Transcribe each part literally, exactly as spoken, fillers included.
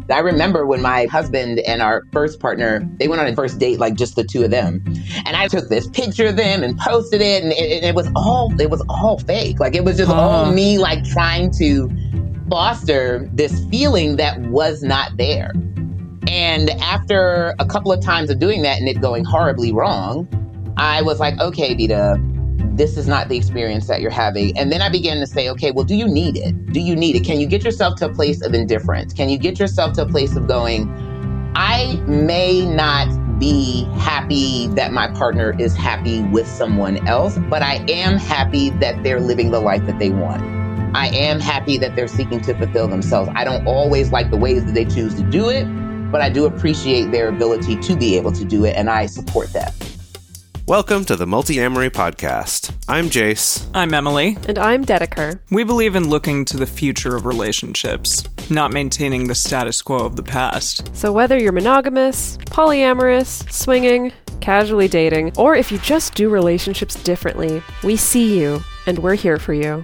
I remember when my husband and our first partner, they went on a first date, like just the two of them. And I took this picture of them and posted it. And it, it was all, it was all fake. Like it was just uh. all me, like trying to foster this feeling that was not there. And after a couple of times of doing that and it going horribly wrong, I was like, okay, Vida, this is not the experience that you're having. And then I began to say, okay, well, do you need it? Do you need it? Can you get yourself to a place of indifference? Can you get yourself to a place of going, I may not be happy that my partner is happy with someone else, but I am happy that they're living the life that they want. I am happy that they're seeking to fulfill themselves. I don't always like the ways that they choose to do it, but I do appreciate their ability to be able to do it, and I support that. Welcome to the Multi-Amory Podcast. I'm Jace. I'm Emily. And I'm Dedeker. We believe in looking to the future of relationships, not maintaining the status quo of the past. So whether you're monogamous, polyamorous, swinging, casually dating, or if you just do relationships differently, we see you, and we're here for you.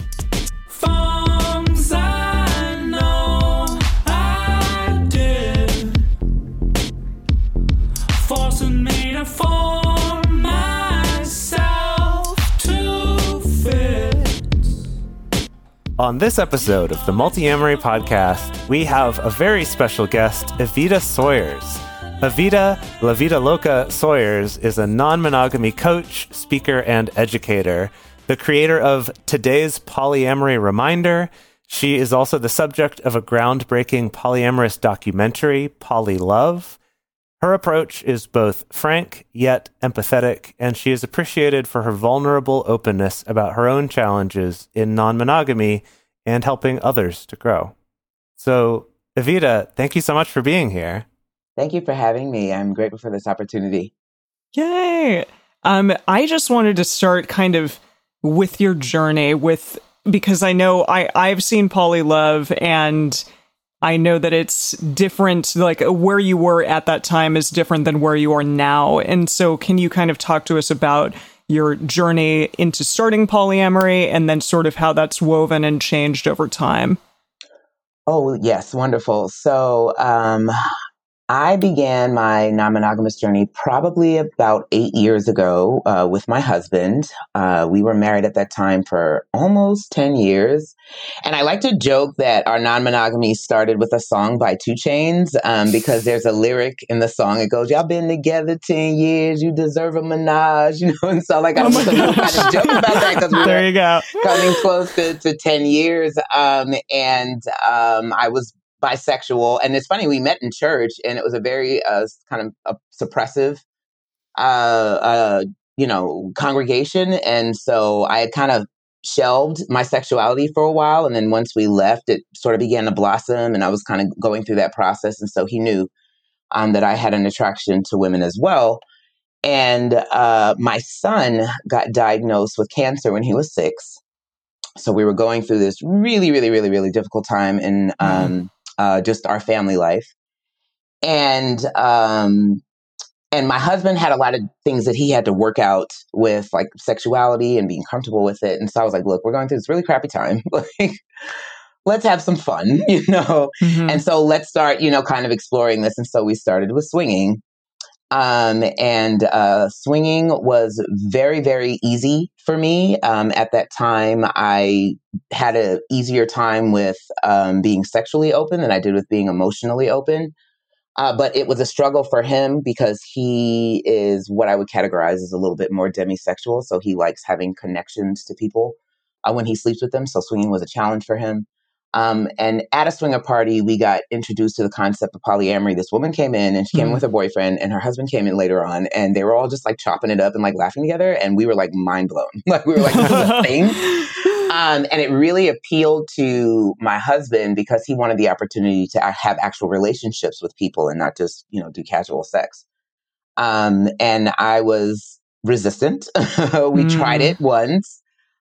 On this episode of the Multi-Amory Podcast, we have a very special guest, Evita Sawyers. Evita, La Vida Loca Sawyers, is a non-monogamy coach, speaker, and educator, the creator of Today's Polyamory Reminder. She is also the subject of a groundbreaking polyamorous documentary, Poly Love. Her approach is both frank yet empathetic, and she is appreciated for her vulnerable openness about her own challenges in non-monogamy and helping others to grow. So, Evita, thank you so much for being here. Thank you for having me. I'm grateful for this opportunity. Yay! Um, I just wanted to start kind of with your journey, with because I know I, I've seen Poly Love, and I know that it's different, like where you were at that time is different than where you are now. And so can you kind of talk to us about your journey into starting polyamory and then sort of how that's woven and changed over time? Oh, yes. Wonderful. So um, I began my non-monogamous journey probably about eight years ago uh, with my husband. Uh, we were married at that time for almost ten years. And I like to joke that our non-monogamy started with a song by two Chainz um, because there's a lyric in the song. It goes, y'all been together ten years, you deserve a menage, you know? And so like I was kind of joke about that because we there were you go. coming close to, to ten years. Um, and um, I was bisexual. And it's funny, we met in church and it was a very uh, kind of a suppressive, uh, uh, you know, congregation. And so I had kind of shelved my sexuality for a while. And then once we left, it sort of began to blossom and I was kind of going through that process. And so he knew um, that I had an attraction to women as well. And uh, my son got diagnosed with cancer when he was six. So we were going through this really, really, really, really difficult time in um, mm. Uh, just our family life. And um, and my husband had a lot of things that he had to work out with, like sexuality and being comfortable with it. And so I was like, look, we're going through this really crappy time. Like, let's have some fun, you know? Mm-hmm. And so let's start, you know, kind of exploring this. And so we started with swinging. Um, and uh, swinging was very, very easy for me. Um, at that time, I had an easier time with um, being sexually open than I did with being emotionally open. Uh, but it was a struggle for him because he is what I would categorize as a little bit more demisexual. So he likes having connections to people uh, when he sleeps with them. So swinging was a challenge for him. Um, and at a swinger party, we got introduced to the concept of polyamory. This woman came in and she came mm-hmm. in with her boyfriend and her husband came in later on and they were all just like chopping it up and like laughing together. And we were like mind blown. Like we were like, this is a thing. Um, and it really appealed to my husband because he wanted the opportunity to have actual relationships with people and not just, you know, do casual sex. Um, and I was resistant. we mm. tried it once.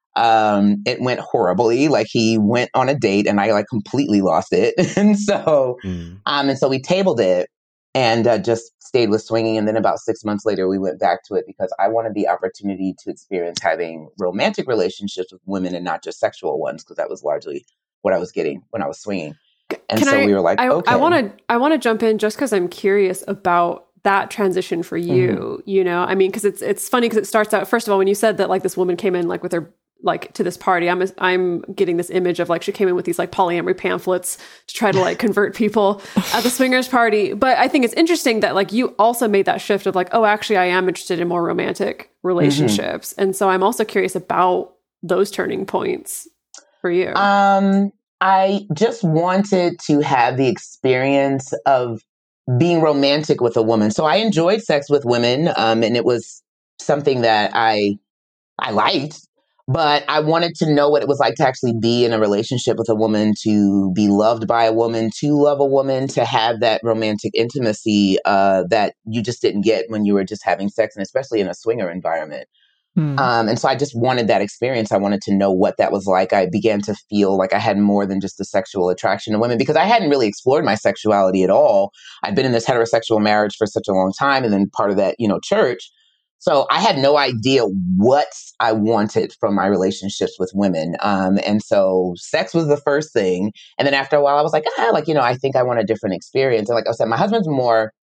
Um, it went horribly. Like he went on a date and I like completely lost it. and so, mm. um, and so we tabled it and uh, just stayed with swinging. And then about six months later, we went back to it because I wanted the opportunity to experience having romantic relationships with women and not just sexual ones, because that was largely what I was getting when I was swinging. And Can so I, we were like, I, okay. I want to I want to jump in just because I'm curious about that transition for you. Mm-hmm. You know, I mean, because it's it's funny because it starts out, first of all, when you said that like this woman came in like with her like to this party, I'm I'm getting this image of like she came in with these like polyamory pamphlets to try to like convert people at the swingers party. But I think it's interesting that like you also made that shift of like, oh, actually, I am interested in more romantic relationships, mm-hmm. and so I'm also curious about those turning points for you. Um, I just wanted to have the experience of being romantic with a woman. So I enjoyed sex with women, um, and it was something that I I liked. But I wanted to know what it was like to actually be in a relationship with a woman, to be loved by a woman, to love a woman, to have that romantic intimacy uh, that you just didn't get when you were just having sex, and especially in a swinger environment. Hmm. Um, and so I just wanted that experience. I wanted to know what that was like. I began to feel like I had more than just a sexual attraction to women, because I hadn't really explored my sexuality at all. I'd been in this heterosexual marriage for such a long time, and then part of that, you know, church. So I had no idea what I wanted from my relationships with women. Um, and so sex was the first thing. And then after a while, I was like, ah, like, you know, I think I want a different experience. And like I said, my husband's more,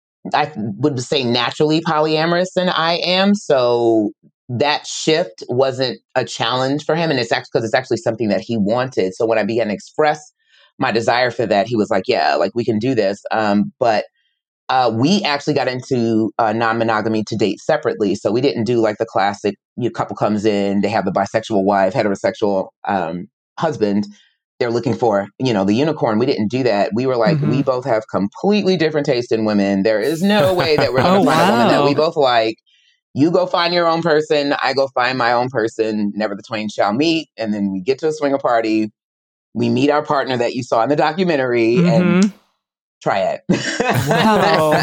I would say, naturally polyamorous than I am. So that shift wasn't a challenge for him. And it's actually because it's actually something that he wanted. So when I began to express my desire for that, he was like, yeah, like we can do this. Um, but Uh, we actually got into uh, non-monogamy to date separately. So we didn't do like the classic, you know, couple comes in, they have the bisexual wife, heterosexual um, husband. They're looking for, you know, the unicorn. We didn't do that. We were like, mm-hmm. we both have completely different taste in women. There is no way that we're going to oh, find wow. a woman that we both like. You go find your own person. I go find my own person. Never the twain shall meet. And then we get to a swinger party. We meet our partner that you saw in the documentary, mm-hmm. and try it. Wow.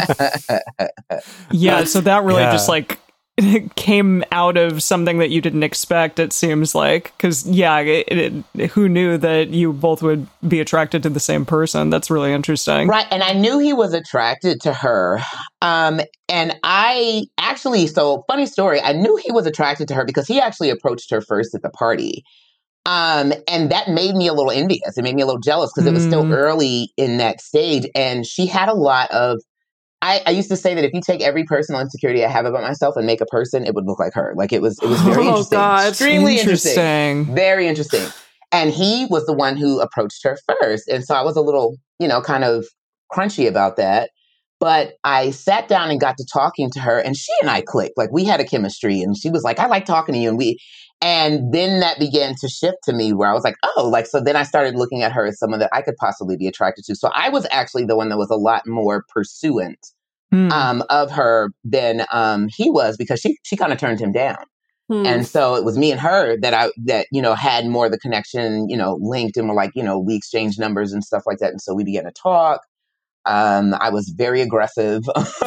Yeah, so that really yeah. just like came out of something that you didn't expect, it seems like. Because, yeah, it, it, who knew that you both would be attracted to the same person? That's really interesting. Right. And I knew he was attracted to her. Um, and I actually, so funny story, I knew he was attracted to her because he actually approached her first at the party. Um, and that made me a little envious. It made me a little jealous because mm. it was still early in that stage. And she had a lot of, I, I used to say that if you take every personal insecurity I have about myself and make a person, it would look like her. Like it was, it was very oh, interesting. God. Extremely interesting. interesting. Very interesting. And he was the one who approached her first. And so I was a little, you know, kind of crunchy about that. But I sat down and got to talking to her, and she and I clicked. Like we had a chemistry, and she was like, I like talking to you. And we, and then that began to shift to me where I was like, oh, like, so then I started looking at her as someone that I could possibly be attracted to. So I was actually the one that was a lot more pursuant hmm. um, of her than um, he was, because she, she kind of turned him down. Hmm. And so it was me and her that I, that, you know, had more of the connection, you know, linked, and were like, you know, we exchanged numbers and stuff like that. And so we began to talk. Um, I was very aggressive.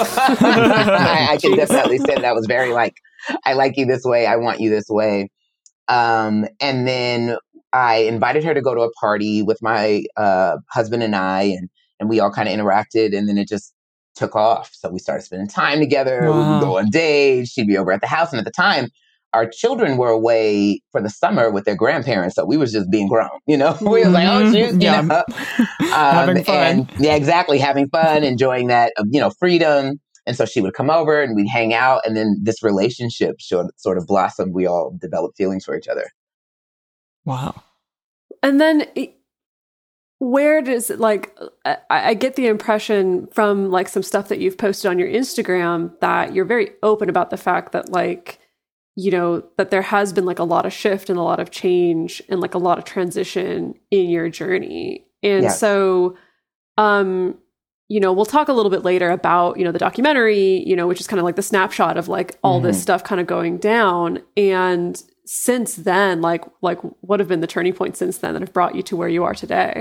I, I can definitely say that I was very like, I like you this way. I want you this way. Um, and then I invited her to go to a party with my uh, husband and I, and, and we all kind of interacted, and then it just took off. So we started spending time together. Wow. We would go on dates. She'd be over at the house. And at the time, our children were away for the summer with their grandparents. So we was just being grown, you know, we was like, oh, shoot, you yeah. know, um, having fun. And, yeah, exactly. Having fun, enjoying that, you know, freedom. And so she would come over and we'd hang out. And then this relationship sort of blossomed. We all developed feelings for each other. Wow. And then where does it, like, I, I get the impression from like some stuff that you've posted on your Instagram that you're very open about the fact that like, you know, that there has been like a lot of shift and a lot of change and like a lot of transition in your journey. And yes. so, um, you know, we'll talk a little bit later about, you know, the documentary, you know, which is kind of like the snapshot of like all mm-hmm. this stuff kind of going down. And since then, like, like what have been the turning points since then that have brought you to where you are today?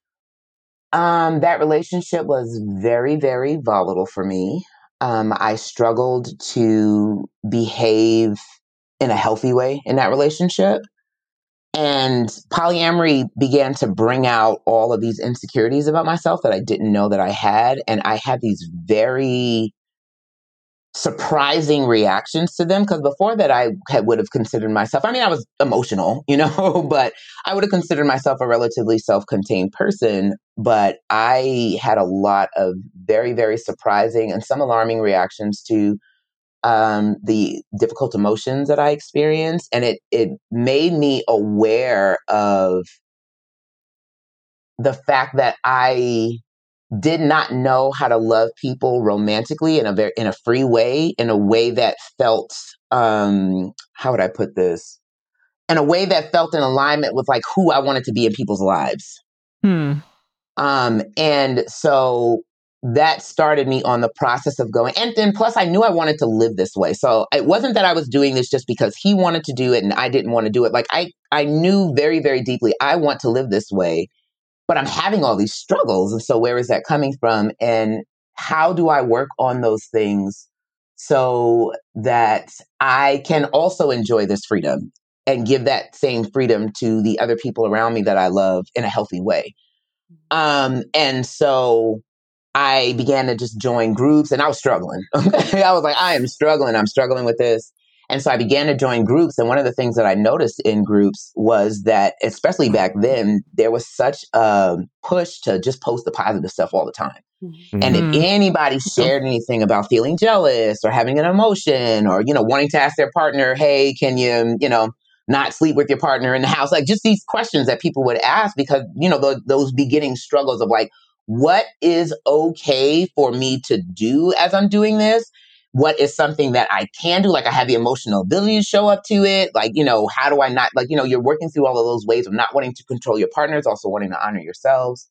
Um, that relationship was very, very volatile for me. Um, I struggled to behave in a healthy way in that relationship. And polyamory began to bring out all of these insecurities about myself that I didn't know that I had. And I had these very surprising reactions to them. Because before that, I had, would have considered myself, I mean, I was emotional, you know, but I would have considered myself a relatively self-contained person. But I had a lot of very, very surprising and some alarming reactions to um, the difficult emotions that I experienced. And it, it made me aware of the fact that I did not know how to love people romantically in a very, in a free way, in a way that felt, um, how would I put this? In a way that felt in alignment with like who I wanted to be in people's lives. Hmm. Um, and so that started me on the process of going, and then plus I knew I wanted to live this way. So it wasn't that I was doing this just because he wanted to do it and I didn't want to do it. Like I, I knew very, very deeply, I want to live this way. But I'm having all these struggles. And so where is that coming from? And how do I work on those things so that I can also enjoy this freedom and give that same freedom to the other people around me that I love in a healthy way? Um, and so I began to just join groups and I was struggling. I was like, I am struggling. I'm struggling with this. And so I began to join groups. And one of the things that I noticed in groups was that, especially back then, there was such a push to just post the positive stuff all the time. Mm-hmm. And if anybody shared anything about feeling jealous or having an emotion or, you know, wanting to ask their partner, hey, can you, you know, not sleep with your partner in the house? Like just these questions that people would ask because, you know, the, those beginning struggles of like, what is okay for me to do as I'm doing this? What is something that I can do? Like I have the emotional ability to show up to it. Like, you know, how do I not, like, you know, you're working through all of those ways of not wanting to control your partners, also wanting to honor yourselves.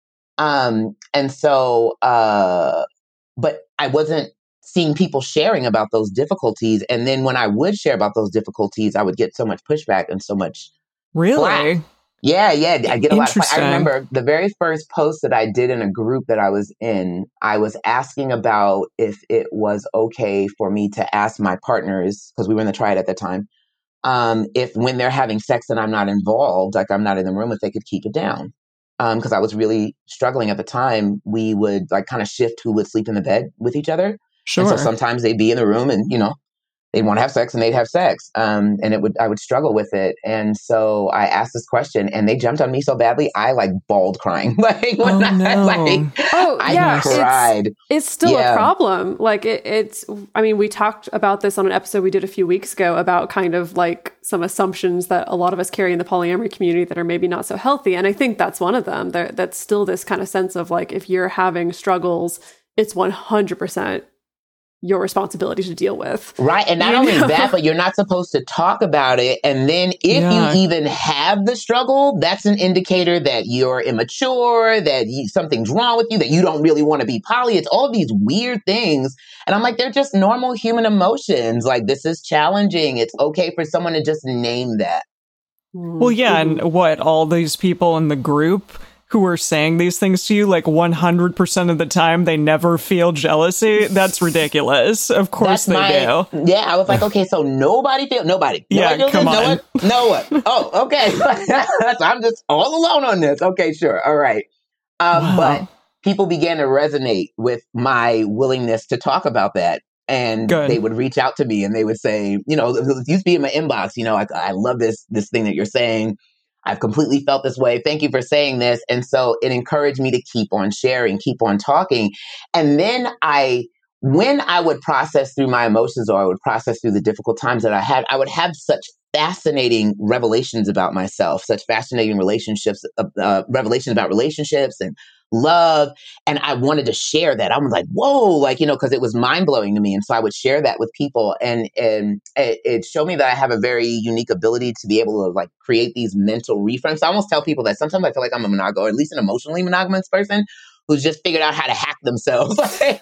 Um, and so, uh, but I wasn't seeing people sharing about those difficulties. And then when I would share about those difficulties, I would get so much pushback and so much Really? flack. Yeah, yeah. I get a lot of flack. I remember the very first post that I did in a group that I was in, I was asking about if it was okay for me to ask my partners, because we were in the triad at the time, um, if when they're having sex and I'm not involved, like I'm not in the room, if they could keep it down. Um, because I was really struggling at the time. We would like kind of shift who would sleep in the bed with each other. Sure. And so sometimes they'd be in the room and, you know, they'd want to have sex and they'd have sex. Um, and it would, I would struggle with it. And so I asked this question and they jumped on me so badly. I like bawled crying. like, when oh, I, no. like, oh, I yeah, cried. It's, it's still yeah. a problem. Like it, it's, I mean, we talked about this on an episode we did a few weeks ago about kind of like some assumptions that a lot of us carry in the polyamory community that are maybe not so healthy. And I think that's one of them. There, that's still this kind of sense of like, if you're having struggles, it's one hundred percent your responsibility to deal with. Right. And not you only know? that, but you're not supposed to talk about it. And then if Yeah. you even have the struggle, that's an indicator that you're immature, that you, something's wrong with you, that you don't really want to be poly. It's all these weird things. And I'm like, they're just normal human emotions. Like, this is challenging. It's okay for someone to just name that. Well, yeah. Mm-hmm. And what, all these people in the group who are saying these things to you, like one hundred percent of the time, they never feel jealousy. That's ridiculous. Of course That's they my, do. Yeah, I was like, okay, so nobody feels, nobody. Yeah, nobody come this? on. No one? No one. Oh, okay. So I'm just all alone on this. Okay, sure. All right. Um, Wow. But people began to resonate with my willingness to talk about that. And Good. They would reach out to me and they would say, you know, it used to be in my inbox, you know, I, I love this, this thing that you're saying. I've completely felt this way. Thank you for saying this. And so it encouraged me to keep on sharing, keep on talking. And then I, when I would process through my emotions or I would process through the difficult times that I had, I would have such fascinating revelations about myself, such fascinating relationships, uh, uh, revelations about relationships and love. And I wanted to share that. I was like, whoa, like, you know, because it was mind blowing to me. And so I would share that with people. And, and it, it showed me that I have a very unique ability to be able to like create these mental reframes. So I almost tell people that sometimes I feel like I'm a monogamous, or at least an emotionally monogamous person who's just figured out how to hack themselves.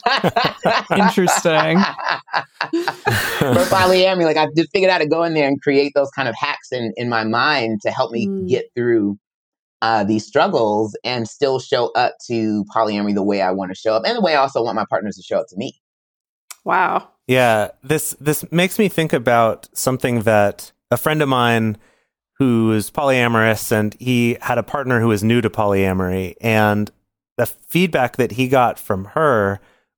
Interesting. For polyamory, like I've just figured out how to go in there and create those kind of hacks in, in my mind to help me Mm. get through uh, these struggles and still show up to polyamory the way I want to show up and the way I also want my partners to show up to me. Wow. Yeah, this this makes me think about something that a friend of mine who is polyamorous, and he had a partner who was new to polyamory, and the feedback that he got from her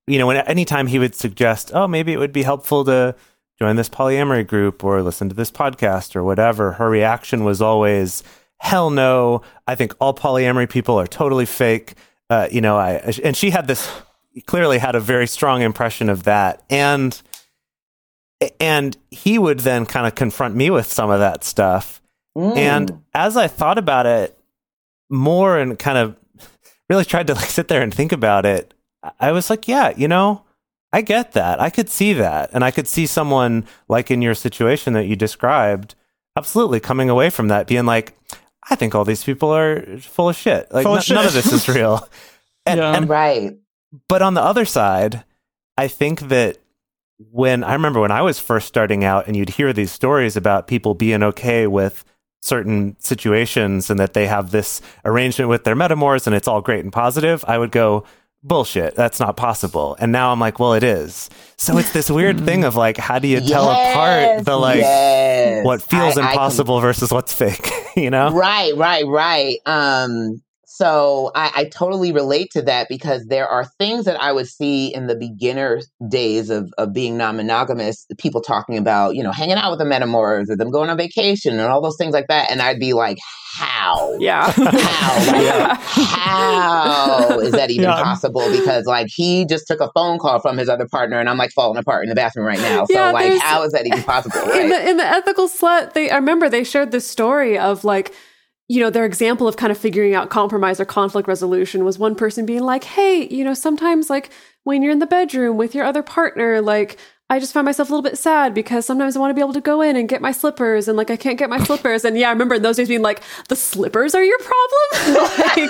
you know, when anytime he would suggest, oh, maybe it would be helpful to join this polyamory group or listen to this podcast or whatever, her reaction was always, hell no. I think all polyamory people are totally fake. Uh, you know, I, and she had this, clearly had a very strong impression of that. And, and he would then kind of confront me with some of that stuff. Mm. And as I thought about it more and kind of really tried to like sit there and think about it, I was like, yeah, you know, I get that. I could see that. And I could see someone like in your situation that you described, absolutely coming away from that being like, I think all these people are full of shit. Like n- of shit. None of this is real. And, yeah. and, right. But on the other side, I think that when I remember when I was first starting out and you'd hear these stories about people being okay with certain situations and that they have this arrangement with their metamors and it's all great and positive, I would go, bullshit, that's not possible. And now I'm like, well, it is. So it's this weird thing of like, how do you yes, tell apart the like yes. what feels I, impossible I can... versus what's fake, you know? Right, right, right. Um, so I, I totally relate to that because there are things that I would see in the beginner days of, of being non-monogamous, people talking about, you know, hanging out with the metamors or them going on vacation and all those things like that. And I'd be like, how? Yeah. How? Like, yeah. How is that even yeah. possible? Because like he just took a phone call from his other partner and I'm like falling apart in the bathroom right now. So yeah, like, how is that even possible? Right? In the, in the Ethical Slut, they, I remember they shared this story of like, you know, their example of kind of figuring out compromise or conflict resolution was one person being like, hey, you know, sometimes like when you're in the bedroom with your other partner, like I just find myself a little bit sad because sometimes I want to be able to go in and get my slippers and like I can't get my slippers. And yeah, I remember in those days being like, the slippers are your problem? like,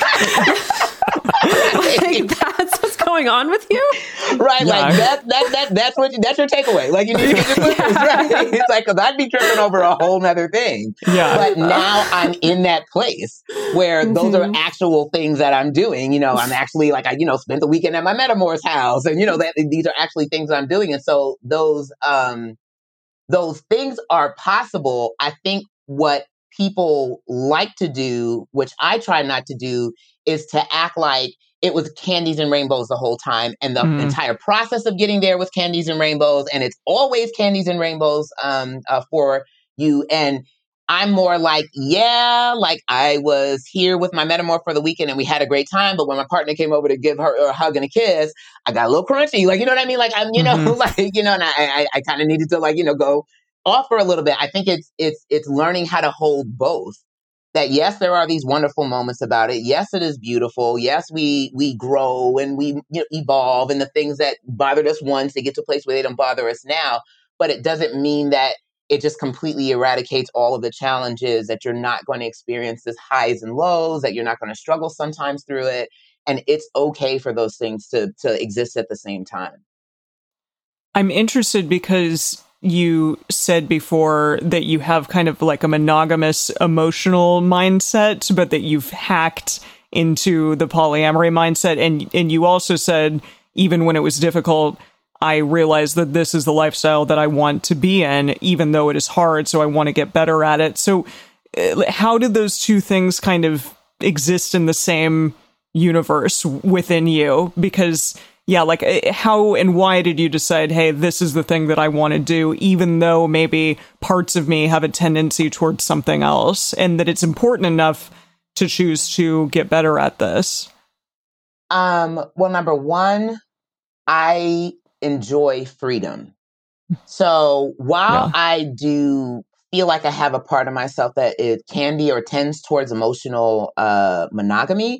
like that's what's going on with you? Right, yeah. like that, that, that, that's what you, that's your takeaway. Like you need to get your slippers, yeah. right? It's like, cause I'd be tripping over a whole nother thing. Yeah. But now I'm in that place where mm-hmm. those are actual things that I'm doing. You know, I'm actually like, I, you know, spent the weekend at my metamor's house and, you know, that these are actually things I'm doing. And so those, um, those things are possible. I think what people like to do, which I try not to do, is to act like it was candies and rainbows the whole time. And the mm. entire process of getting there was candies and rainbows. And it's always candies and rainbows um, uh, for you. And I'm more like, yeah, like I was here with my metamor for the weekend and we had a great time. But when my partner came over to give her a hug and a kiss, I got a little crunchy. Like, you know what I mean? Like, I'm, you know, mm-hmm. like, you know, and I, I, I kind of needed to like, you know, go off for a little bit. I think it's, it's, it's learning how to hold both. That yes, there are these wonderful moments about it. Yes, it is beautiful. Yes, we we grow and we you know, evolve, and the things that bothered us once, they get to a place where they don't bother us now. But it doesn't mean that it just completely eradicates all of the challenges, that you're not going to experience this highs and lows, that you're not going to struggle sometimes through it. And it's okay for those things to to exist at the same time. I'm interested because you said before that you have kind of like a monogamous emotional mindset, but that you've hacked into the polyamory mindset. And, and you also said, even when it was difficult, I realized that this is the lifestyle that I want to be in, even though it is hard. So I want to get better at it. So uh, how did those two things kind of exist in the same universe within you? Because yeah, like how and why did you decide, hey, this is the thing that I want to do, even though maybe parts of me have a tendency towards something else, and that it's important enough to choose to get better at this? Um, well, number one, I enjoy freedom. So while yeah. I do feel like I have a part of myself that it can be or tends towards emotional uh, monogamy,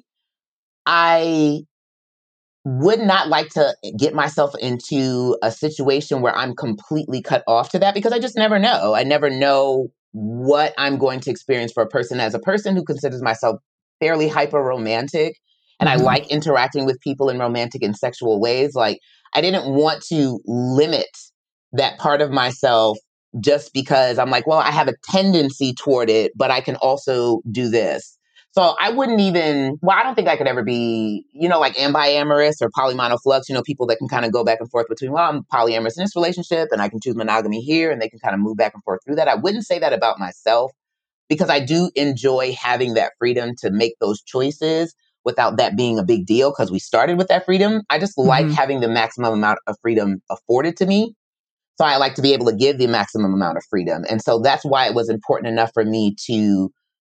I would not like to get myself into a situation where I'm completely cut off to that, because I just never know. I never know what I'm going to experience for a person. As a person who considers myself fairly hyper romantic, and mm-hmm. I like interacting with people in romantic and sexual ways, like I didn't want to limit that part of myself just because I'm like, well, I have a tendency toward it, but I can also do this. So I wouldn't even, well, I don't think I could ever be, you know, like ambiamorous or polymonoflux, you know, people that can kind of go back and forth between, well, I'm polyamorous in this relationship and I can choose monogamy here, and they can kind of move back and forth through that. I wouldn't say that about myself, because I do enjoy having that freedom to make those choices without that being a big deal because we started with that freedom. I just mm-hmm. like having the maximum amount of freedom afforded to me. So I like to be able to give the maximum amount of freedom. And so that's why it was important enough for me to,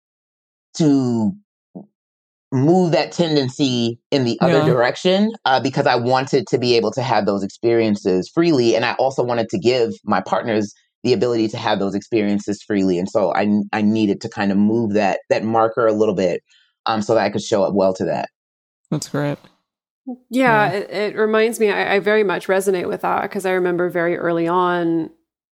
to move that tendency in the other yeah. direction, uh, because I wanted to be able to have those experiences freely. And I also wanted to give my partners the ability to have those experiences freely. And so I, I needed to kind of move that, that marker a little bit, um, so that I could show up well to that. That's great. Yeah, yeah. It, it reminds me, I, I very much resonate with that because I remember very early on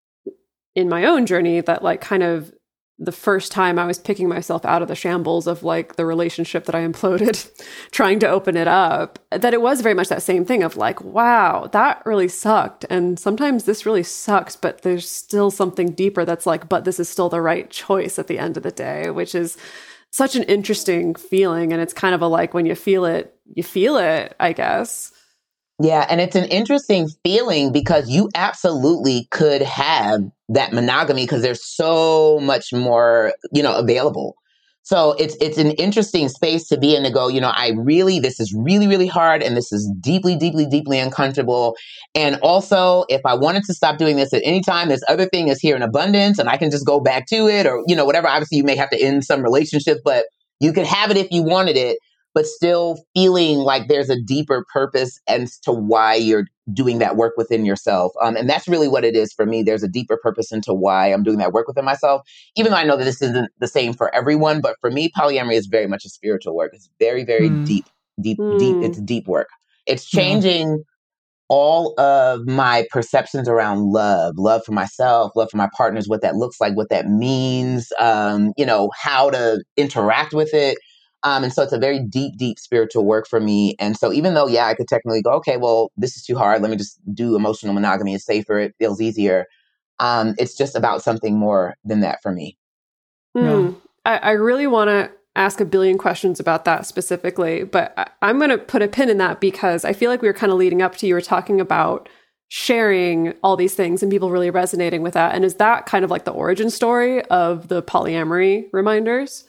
in my own journey that like kind of the first time I was picking myself out of the shambles of like the relationship that I imploded, trying to open it up, that it was very much that same thing of like, wow, that really sucked. And sometimes this really sucks, but there's still something deeper that's like, but this is still the right choice at the end of the day, which is such an interesting feeling. And it's kind of a like, when you feel it, you feel it, I guess. Yeah. And it's an interesting feeling because you absolutely could have that monogamy because there's so much more, you know, available. So it's, it's an interesting space to be in to go, you know, I really, this is really, really hard. And this is deeply, deeply, deeply uncomfortable. And also if I wanted to stop doing this at any time, this other thing is here in abundance and I can just go back to it or, you know, whatever. Obviously you may have to end some relationships, but you could have it if you wanted it, but still feeling like there's a deeper purpose as to why you're doing that work within yourself. Um, and that's really what it is for me. There's a deeper purpose into why I'm doing that work within myself, even though I know that this isn't the same for everyone. But for me, polyamory is very much a spiritual work. It's very, very mm. deep, deep, mm. deep. It's deep work. It's changing yeah. all of my perceptions around love, love for myself, love for my partners, what that looks like, what that means, um, you know, how to interact with it. Um, and so it's a very deep, deep spiritual work for me. And so even though, yeah, I could technically go, okay, well, this is too hard. Let me just do emotional monogamy. It's safer. It feels easier. Um, it's just about something more than that for me. Mm. Yeah. I, I really want to ask a billion questions about that specifically, but I, I'm going to put a pin in that because I feel like we were kind of leading up to you were talking about sharing all these things and people really resonating with that. And is that kind of like the origin story of the polyamory reminders?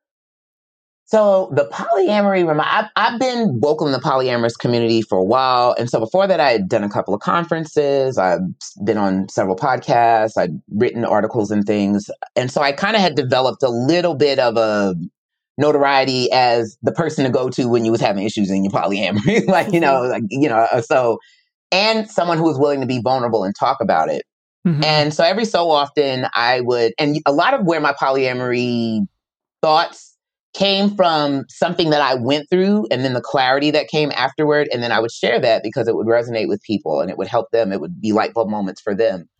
So the polyamory, I've, I've been vocal in the polyamorous community for a while. And so before that, I had done a couple of conferences. I've been on several podcasts. I'd written articles and things. And so I kind of had developed a little bit of a notoriety as the person to go to when you was having issues in your polyamory. like, you know, like, you know, so, and someone who was willing to be vulnerable and talk about it. Mm-hmm. And so every so often I would, and a lot of where my polyamory thoughts came from something that I went through and then the clarity that came afterward. And then I would share that because it would resonate with people and it would help them. It would be light bulb moments for them.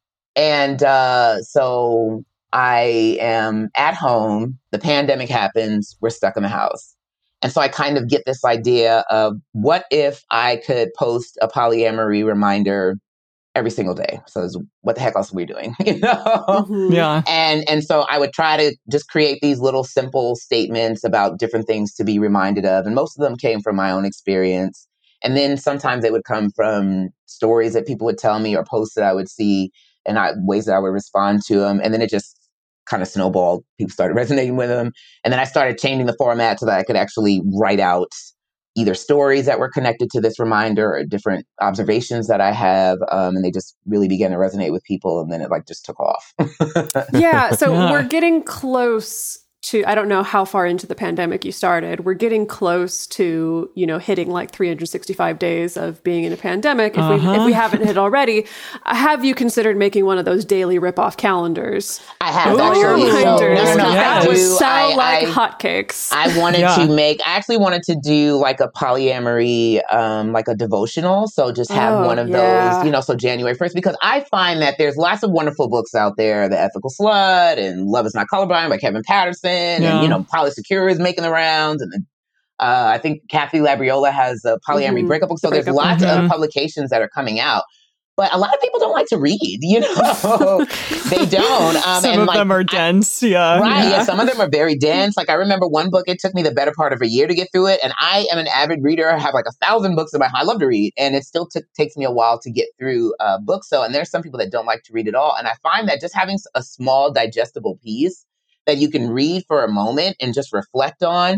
And uh, so I am at home. The pandemic happens. We're stuck in the house. And so I kind of get this idea of what if I could post a polyamory reminder every single day. So what the heck else are we doing? you know? Mm-hmm. Yeah. And and so I would try to just create these little simple statements about different things to be reminded of. And most of them came from my own experience. And then sometimes they would come from stories that people would tell me or posts that I would see and I, ways that I would respond to them. And then it just kind of snowballed. People started resonating with them. And then I started changing the format so that I could actually write out either stories that were connected to this reminder or different observations that I have. Um, and they just really began to resonate with people. And then it like just took off. yeah. So yeah. We're getting close to, I don't know how far into the pandemic you started. We're getting close to, you know, hitting like three hundred sixty-five days of being in a pandemic. If, uh-huh. we, if we haven't hit already, have you considered making one of those daily rip-off calendars? I have. With all your reminders. No, no, no, that I would do. sell I, like I, hotcakes. I wanted yeah. to make, I actually wanted to do like a polyamory, um, like a devotional. So just have oh, one of yeah. those, you know, so January first, because I find that there's lots of wonderful books out there, The Ethical Slut and Love is Not Colorblind by Kevin Patterson. Yeah. And, you know, Polysecure is making the rounds. And uh, I think Kathy Labriola has a polyamory mm-hmm. breakup book. So there's lots mm-hmm. of publications that are coming out. But a lot of people don't like to read, you know, they don't. Um, some and of like, them are dense. Yeah. Right. Yeah. yeah. Some of them are very dense. Like I remember one book, it took me the better part of a year to get through it. And I am an avid reader. I have like a thousand books in my house. I love to read. And it still t- takes me a while to get through uh, books. So, and there's some people that don't like to read at all. And I find that just having a small digestible piece that you can read for a moment and just reflect on,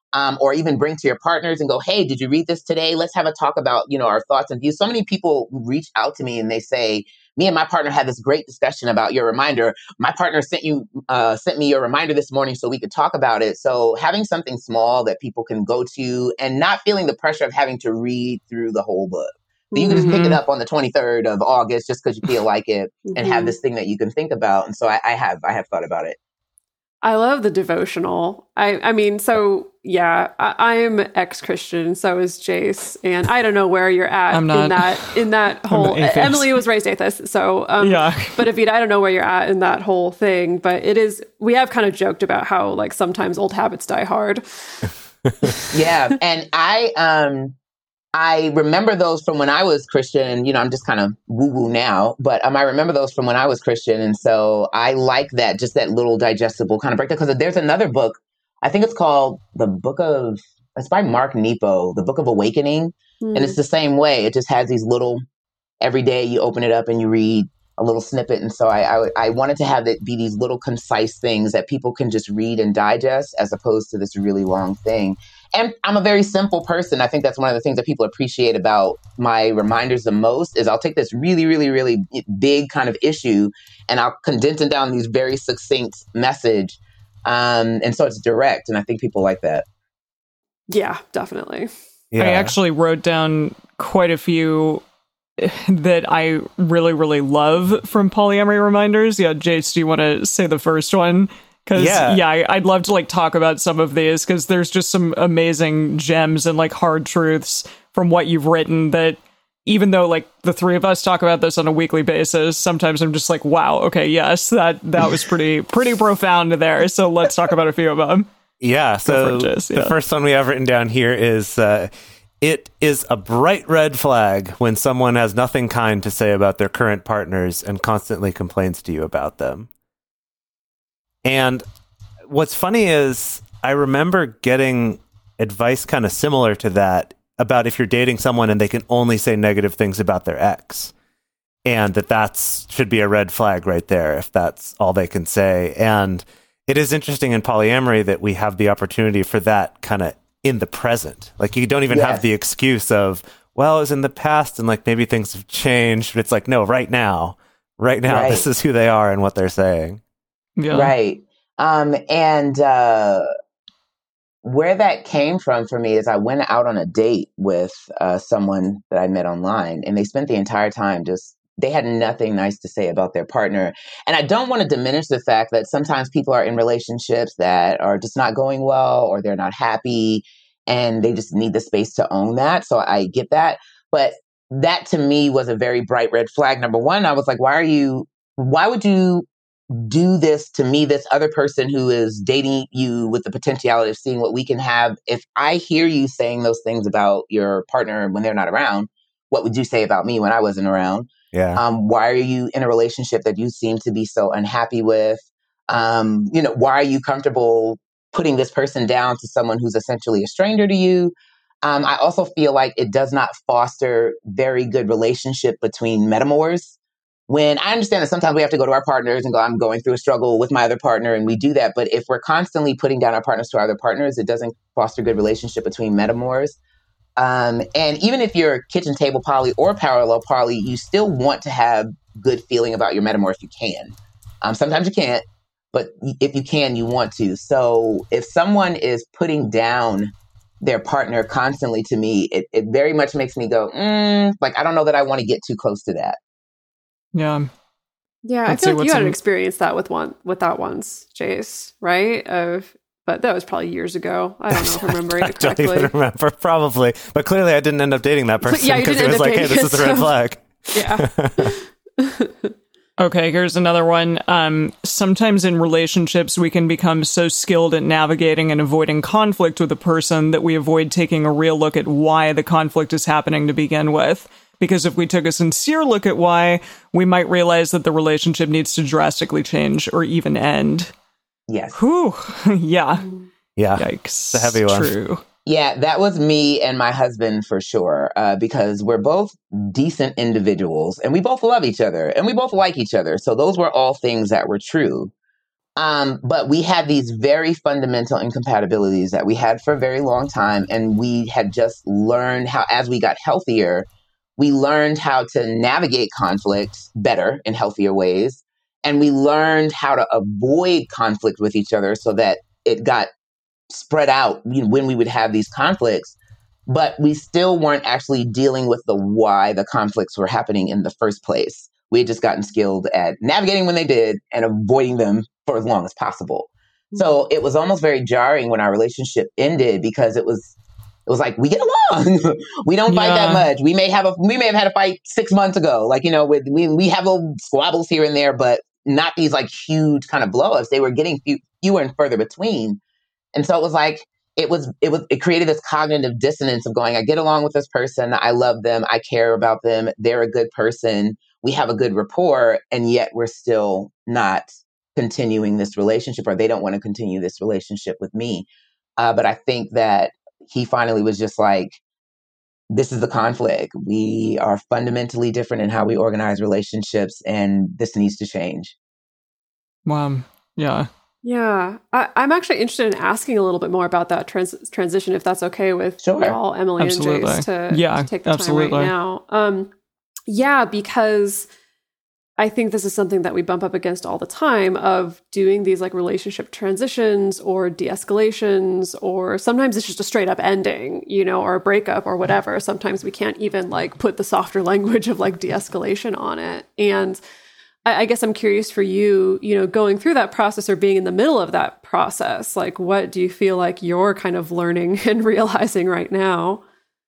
Um, or even bring to your partners and go, hey, did you read this today? Let's have a talk about, you know, our thoughts and views. So many people reach out to me and they say, me and my partner had this great discussion about your reminder. My partner sent you, uh, sent me your reminder this morning so we could talk about it. So having something small that people can go to and not feeling the pressure of having to read through the whole book. So you can just Mhm. pick it up on the twenty-third of August just because you feel like it and have Mhm. this thing that you can think about. And so I, I have, I have thought about it. I love the devotional. I, I mean, so yeah, I, I'm ex-Christian, so is Jace, and I don't know where you're at I'm not. in that in that I'm whole. an atheist. Emily was raised atheist, so um, Yeah. But Evita, I don't know where you're at in that whole thing, but it is. We have kind of joked about how like sometimes old habits die hard. Yeah, and I um I remember those from when I was Christian. You know, I'm just kind of woo woo now, but um, I remember those from when I was Christian, and so I like that, just that little digestible kind of breakdown. Because there's another book, I think it's called the Book of. It's by Mark Nepo, the Book of Awakening, Hmm. and it's the same way. It just has these little. Every day you open it up and you read a little snippet, and so I I, I wanted to have it be these little concise things that people can just read and digest, as opposed to this really long thing. And I'm a very simple person. I think that's one of the things that people appreciate about my reminders the most is I'll take this really, really, really big kind of issue and I'll condense it down these very succinct message. Um, and so it's direct. And I think people like that. Yeah, definitely. Yeah. I actually wrote down quite a few that I really, really love from polyamory reminders. Yeah, Jace, do you want to say the first one? Because, Yeah. yeah, I, I'd love to, like, talk about some of these, because there's just some amazing gems and, like, hard truths from what you've written that, even though, like, the three of us talk about this on a weekly basis, sometimes I'm just like, wow, okay, yes, that, that was pretty, pretty profound there. So let's talk about a few of them. Yeah, so for it, Jess, the yeah. first one we have written down here is uh, it is a bright red flag when someone has nothing kind to say about their current partners and constantly complains to you about them. And what's funny is I remember getting advice kind of similar to that about if you're dating someone and they can only say negative things about their ex, and that that's should be a red flag right there if that's all they can say. And it is interesting in polyamory that we have the opportunity for that kind of in the present. Like you don't even Yes. have the excuse of, well, it was in the past and like maybe things have changed. But it's like, no, right now, right now, Right. this is who they are and what they're saying. Yeah. Right. Um, and uh, where that came from for me is I went out on a date with uh, someone that I met online, and they spent the entire time just, they had nothing nice to say about their partner. And I don't want to diminish the fact that sometimes people are in relationships that are just not going well, or they're not happy, and they just need the space to own that. So I get that. But that to me was a very bright red flag. Number one, I was like, why are you, why would you do this to me, this other person who is dating you with the potentiality of seeing what we can have? If I hear you saying those things about your partner when they're not around, what would you say about me when I wasn't around? Yeah. Um, why are you in a relationship that you seem to be so unhappy with? Um, you know, why are you comfortable putting this person down to someone who's essentially a stranger to you? Um, I also feel like it does not foster very good relationship between metamors. When I understand that sometimes we have to go to our partners and go, I'm going through a struggle with my other partner, and we do that. But if we're constantly putting down our partners to our other partners, it doesn't foster good relationship between metamors. Um, and even if you're kitchen table poly or parallel poly, you still want to have good feeling about your metamor if you can. Um, sometimes you can't, but if you can, you want to. So if someone is putting down their partner constantly to me, it, it very much makes me go, mm, like, I don't know that I want to get too close to that. Yeah. Yeah, Let's I see feel like what's you had in- experienced that with one with that once, Jace, right? Of but that was probably years ago. I don't know if I'm remembering I it don't correctly. even remember, probably. But clearly I didn't end up dating that person Yeah, you because didn't it was end up like, hey, dating this is a red it, flag. Yeah. Okay, here's another one. Um, sometimes in relationships, we can become so skilled at navigating and avoiding conflict with a person that we avoid taking a real look at why the conflict is happening to begin with. Because if we took a sincere look at why, we might realize that the relationship needs to drastically change or even end. Yes. Whew. Yeah. Yeah. Yikes. It's a heavy one. True. Yeah, that was me and my husband for sure, uh, because we're both decent individuals and we both love each other and we both like each other. So those were all things that were true. Um, but we had these very fundamental incompatibilities that we had for a very long time. And we had just learned how, as we got healthier, we learned how to navigate conflict better in healthier ways. And we learned how to avoid conflict with each other so that it got spread out, you know, when we would have these conflicts. But we still weren't actually dealing with the why the conflicts were happening in the first place. We had just gotten skilled at navigating when they did and avoiding them for as long as possible. Mm-hmm. So it was almost very jarring when our relationship ended, because it was it was like, we get along. We don't fight yeah. that much. We may have a we may have had a fight six months ago. Like, you know, with we we have little squabbles here and there, but not these like huge kind of blow-ups. They were getting few, fewer and further between. And so it was like, It was, it was, it created this cognitive dissonance of going, I get along with this person. I love them. I care about them. They're a good person. We have a good rapport. And yet we're still not continuing this relationship, or they don't want to continue this relationship with me. Uh, but I think that he finally was just like, this is the conflict. We are fundamentally different in how we organize relationships, and this needs to change. Wow. Yeah. Yeah, I, I'm actually interested in asking a little bit more about that trans- transition, if that's okay with sure. y'all, Emily absolutely. and Jace, to, yeah, to take the absolutely. time right now. Um, yeah, because I think this is something that we bump up against all the time, of doing these like relationship transitions or de-escalations, or sometimes it's just a straight up ending, you know, or a breakup or whatever. Sometimes we can't even like put the softer language of like de-escalation on it. And I guess I'm curious for you, you know, going through that process or being in the middle of that process, like what do you feel like you're kind of learning and realizing right now?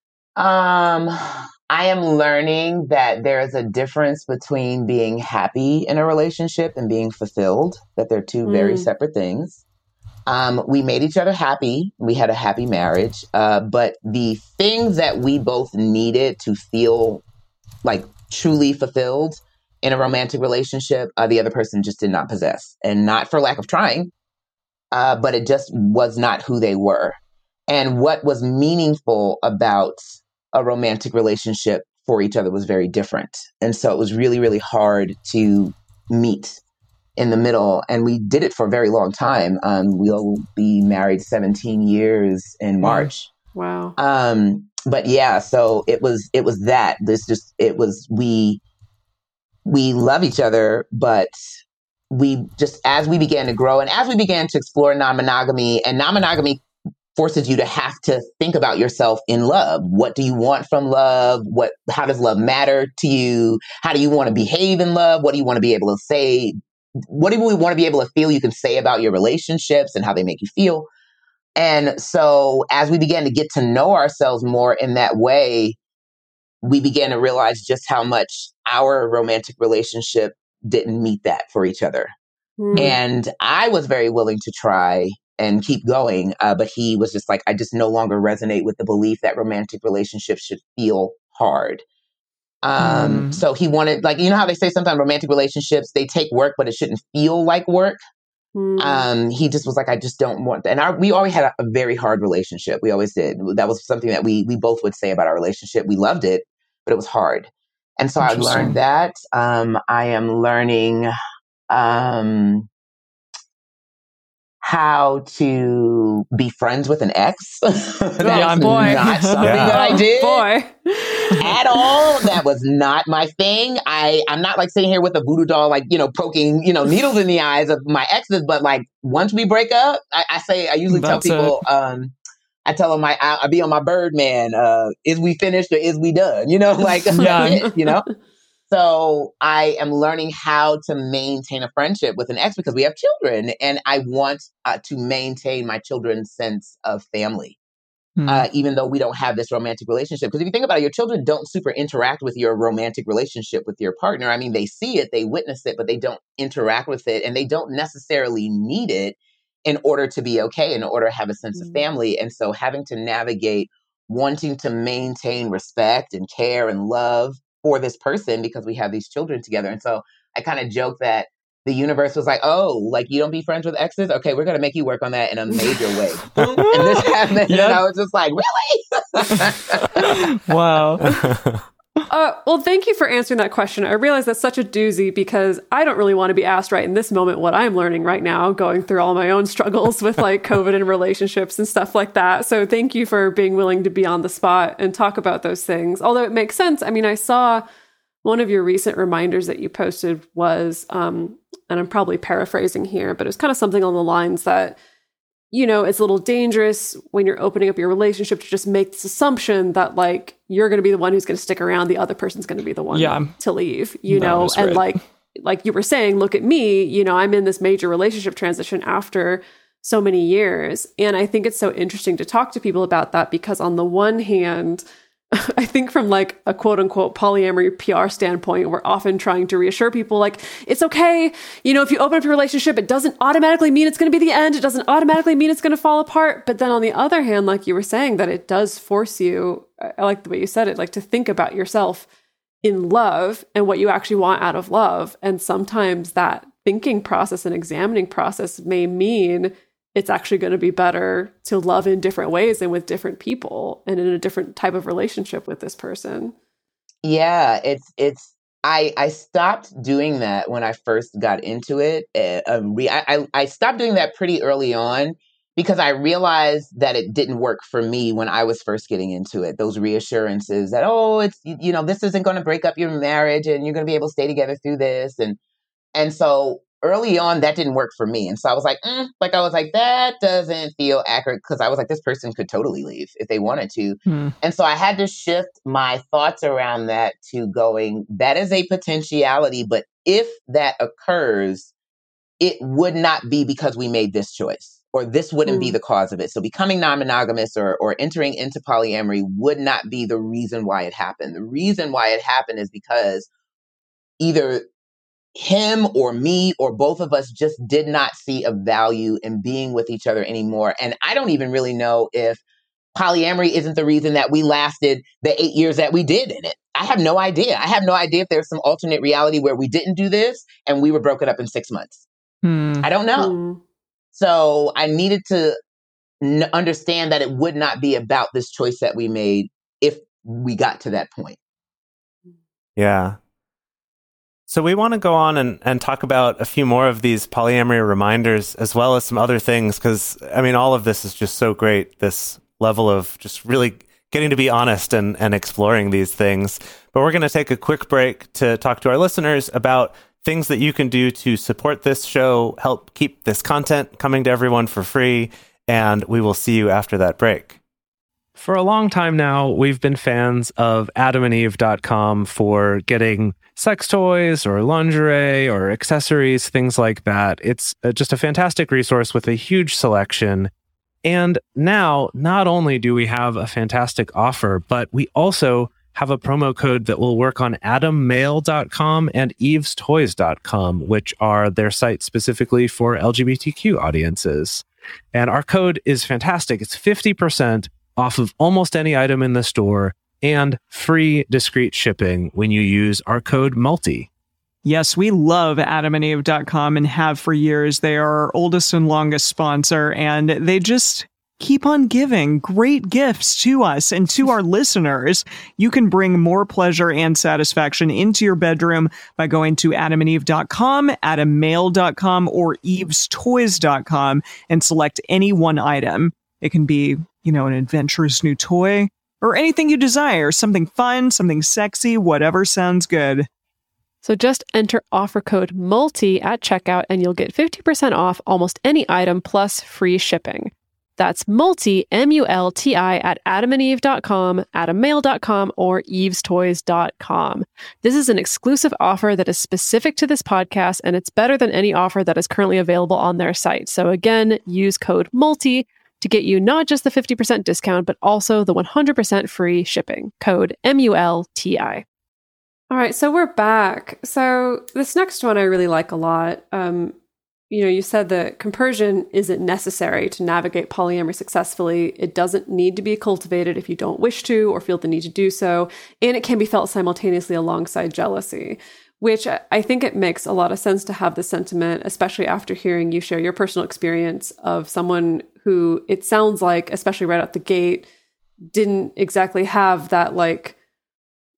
Um, I am learning that there is a difference between being happy in a relationship and being fulfilled, that they're two mm. very separate things. Um, we made each other happy. We had a happy marriage. Uh, but the things that we both needed to feel like truly fulfilled in a romantic relationship, uh, the other person just did not possess, and not for lack of trying, uh, but it just was not who they were. And what was meaningful about a romantic relationship for each other was very different. And so it was really, really hard to meet in the middle. And we did it for a very long time. Um, we'll be married seventeen years in March. Wow. Um, but yeah, so it was, it was that this just, it was, we, We love each other, but we just, as we began to grow and as we began to explore non-monogamy, and non-monogamy forces you to have to think about yourself in love. What do you want from love? What, how does love matter to you? How do you want to behave in love? What do you want to be able to say? What do we want to be able to feel you can say about your relationships and how they make you feel? And so as we began to get to know ourselves more in that way, we began to realize just how much our romantic relationship didn't meet that for each other. Mm. And I was very willing to try and keep going. Uh, but he was just like, I just no longer resonate with the belief that romantic relationships should feel hard. Um, mm. So he wanted, like, you know how they say sometimes romantic relationships, they take work, but it shouldn't feel like work. Mm. Um, he just was like, I just don't want that. And our, we always had a, a very hard relationship. We always did. That was something that we we both would say about our relationship. We loved it, but it was hard. And so I learned that. Um, I am learning um, how to be friends with an ex. That yeah, was boy. not something yeah. that I did boy. at all. That was not my thing. I, I'm not like sitting here with a voodoo doll, like, you know, poking, you know, needles in the eyes of my exes. But like, once we break up, I, I say, I usually That's tell people, um, I tell them I, I, I be on my Birdman. Uh, is we finished or is we done? You know, like, yeah. it, you know? So I am learning how to maintain a friendship with an ex because we have children, and I want uh, to maintain my children's sense of family, mm. uh, even though we don't have this romantic relationship. Because if you think about it, your children don't super interact with your romantic relationship with your partner. I mean, they see it, they witness it, but they don't interact with it, and they don't necessarily need it in order to be okay, in order to have a sense mm. of family. And so having to navigate wanting to maintain respect and care and love for this person because we have these children together. And so I kind of joke that the universe was like, oh, like you don't be friends with exes? Okay, we're going to make you work on that in a major way. And this happened. Yep. And I was just like, really? Wow. Uh, well, thank you for answering that question. I realize that's such a doozy because I don't really want to be asked right in this moment what I'm learning right now, going through all my own struggles with like COVID and relationships and stuff like that. So thank you for being willing to be on the spot and talk about those things. Although it makes sense. I mean, I saw one of your recent reminders that you posted was, um, and I'm probably paraphrasing here, but it was kind of something along the lines that, you know, it's a little dangerous when you're opening up your relationship to just make this assumption that like you're going to be the one who's going to stick around, the other person's going to be the one yeah. to leave, you That know, and right. like like you were saying, look at me, you know, I'm in this major relationship transition after so many years, and I think it's so interesting to talk to people about that because on the one hand, I think from like a quote unquote polyamory P R standpoint, we're often trying to reassure people like, it's okay. You know, if you open up your relationship, it doesn't automatically mean it's going to be the end. It doesn't automatically mean it's going to fall apart. But then on the other hand, like you were saying, that it does force you, I like the way you said it, like to think about yourself in love and what you actually want out of love. And sometimes that thinking process and examining process may mean it's actually going to be better to love in different ways and with different people and in a different type of relationship with this person. Yeah, it's it's I I stopped doing that when I first got into it. Uh, um, re- I I I stopped doing that pretty early on because I realized that it didn't work for me when I was first getting into it. Those reassurances that, oh, it's, you know, this isn't going to break up your marriage and you're going to be able to stay together through this. And and so early on, that didn't work for me. And so I was like, mm, like, I was like, that doesn't feel accurate because I was like, this person could totally leave if they wanted to. Hmm. And so I had to shift my thoughts around that to going, that is a potentiality. But if that occurs, it would not be because we made this choice or this wouldn't hmm. be the cause of it. So becoming non-monogamous or, or entering into polyamory would not be the reason why it happened. The reason why it happened is because either him or me or both of us just did not see a value in being with each other anymore. And I don't even really know if polyamory isn't the reason that we lasted the eight years that we did in it. I have no idea. I have no idea if there's some alternate reality where we didn't do this and we were broken up in six months. Hmm. I don't know. Hmm. So I needed to n- understand that it would not be about this choice that we made if we got to that point. Yeah. So we want to go on and, and talk about a few more of these polyamory reminders as well as some other things, because, I mean, all of this is just so great, this level of just really getting to be honest and, and exploring these things. But we're going to take a quick break to talk to our listeners about things that you can do to support this show, help keep this content coming to everyone for free, and we will see you after that break. For a long time now, we've been fans of adam and eve dot com for getting sex toys or lingerie or accessories, things like that. It's just a fantastic resource with a huge selection. And now, not only do we have a fantastic offer, but we also have a promo code that will work on adam mail dot com and eves toys dot com, which are their sites specifically for L G B T Q audiences. And our code is fantastic. It's fifty percent off of almost any item in the store and free discreet shipping when you use our code MULTI. Yes, we love adam and eve dot com and have for years. They are our oldest and longest sponsor, and they just keep on giving great gifts to us and to our listeners. You can bring more pleasure and satisfaction into your bedroom by going to adam and eve dot com, adam mail dot com, or eves toys dot com and select any one item. It can be, you know, an adventurous new toy or anything you desire, something fun, something sexy, whatever sounds good. So just enter offer code MULTI at checkout and you'll get fifty percent off almost any item plus free shipping. That's MULTI, M U L T I, at adam and eve dot com, adam mail dot com, or eves toys dot com. This is an exclusive offer that is specific to this podcast, and it's better than any offer that is currently available on their site. So again, use code MULTI to get you not just the fifty percent discount, but also the one hundred percent free shipping. Code M U L T I. All right, so we're back. So this next one I really like a lot. Um, you know, you said that compersion isn't necessary to navigate polyamory successfully. It doesn't need to be cultivated if you don't wish to or feel the need to do so. And it can be felt simultaneously alongside jealousy, which I think it makes a lot of sense to have this sentiment, especially after hearing you share your personal experience of someone who it sounds like, especially right out the gate, didn't exactly have that like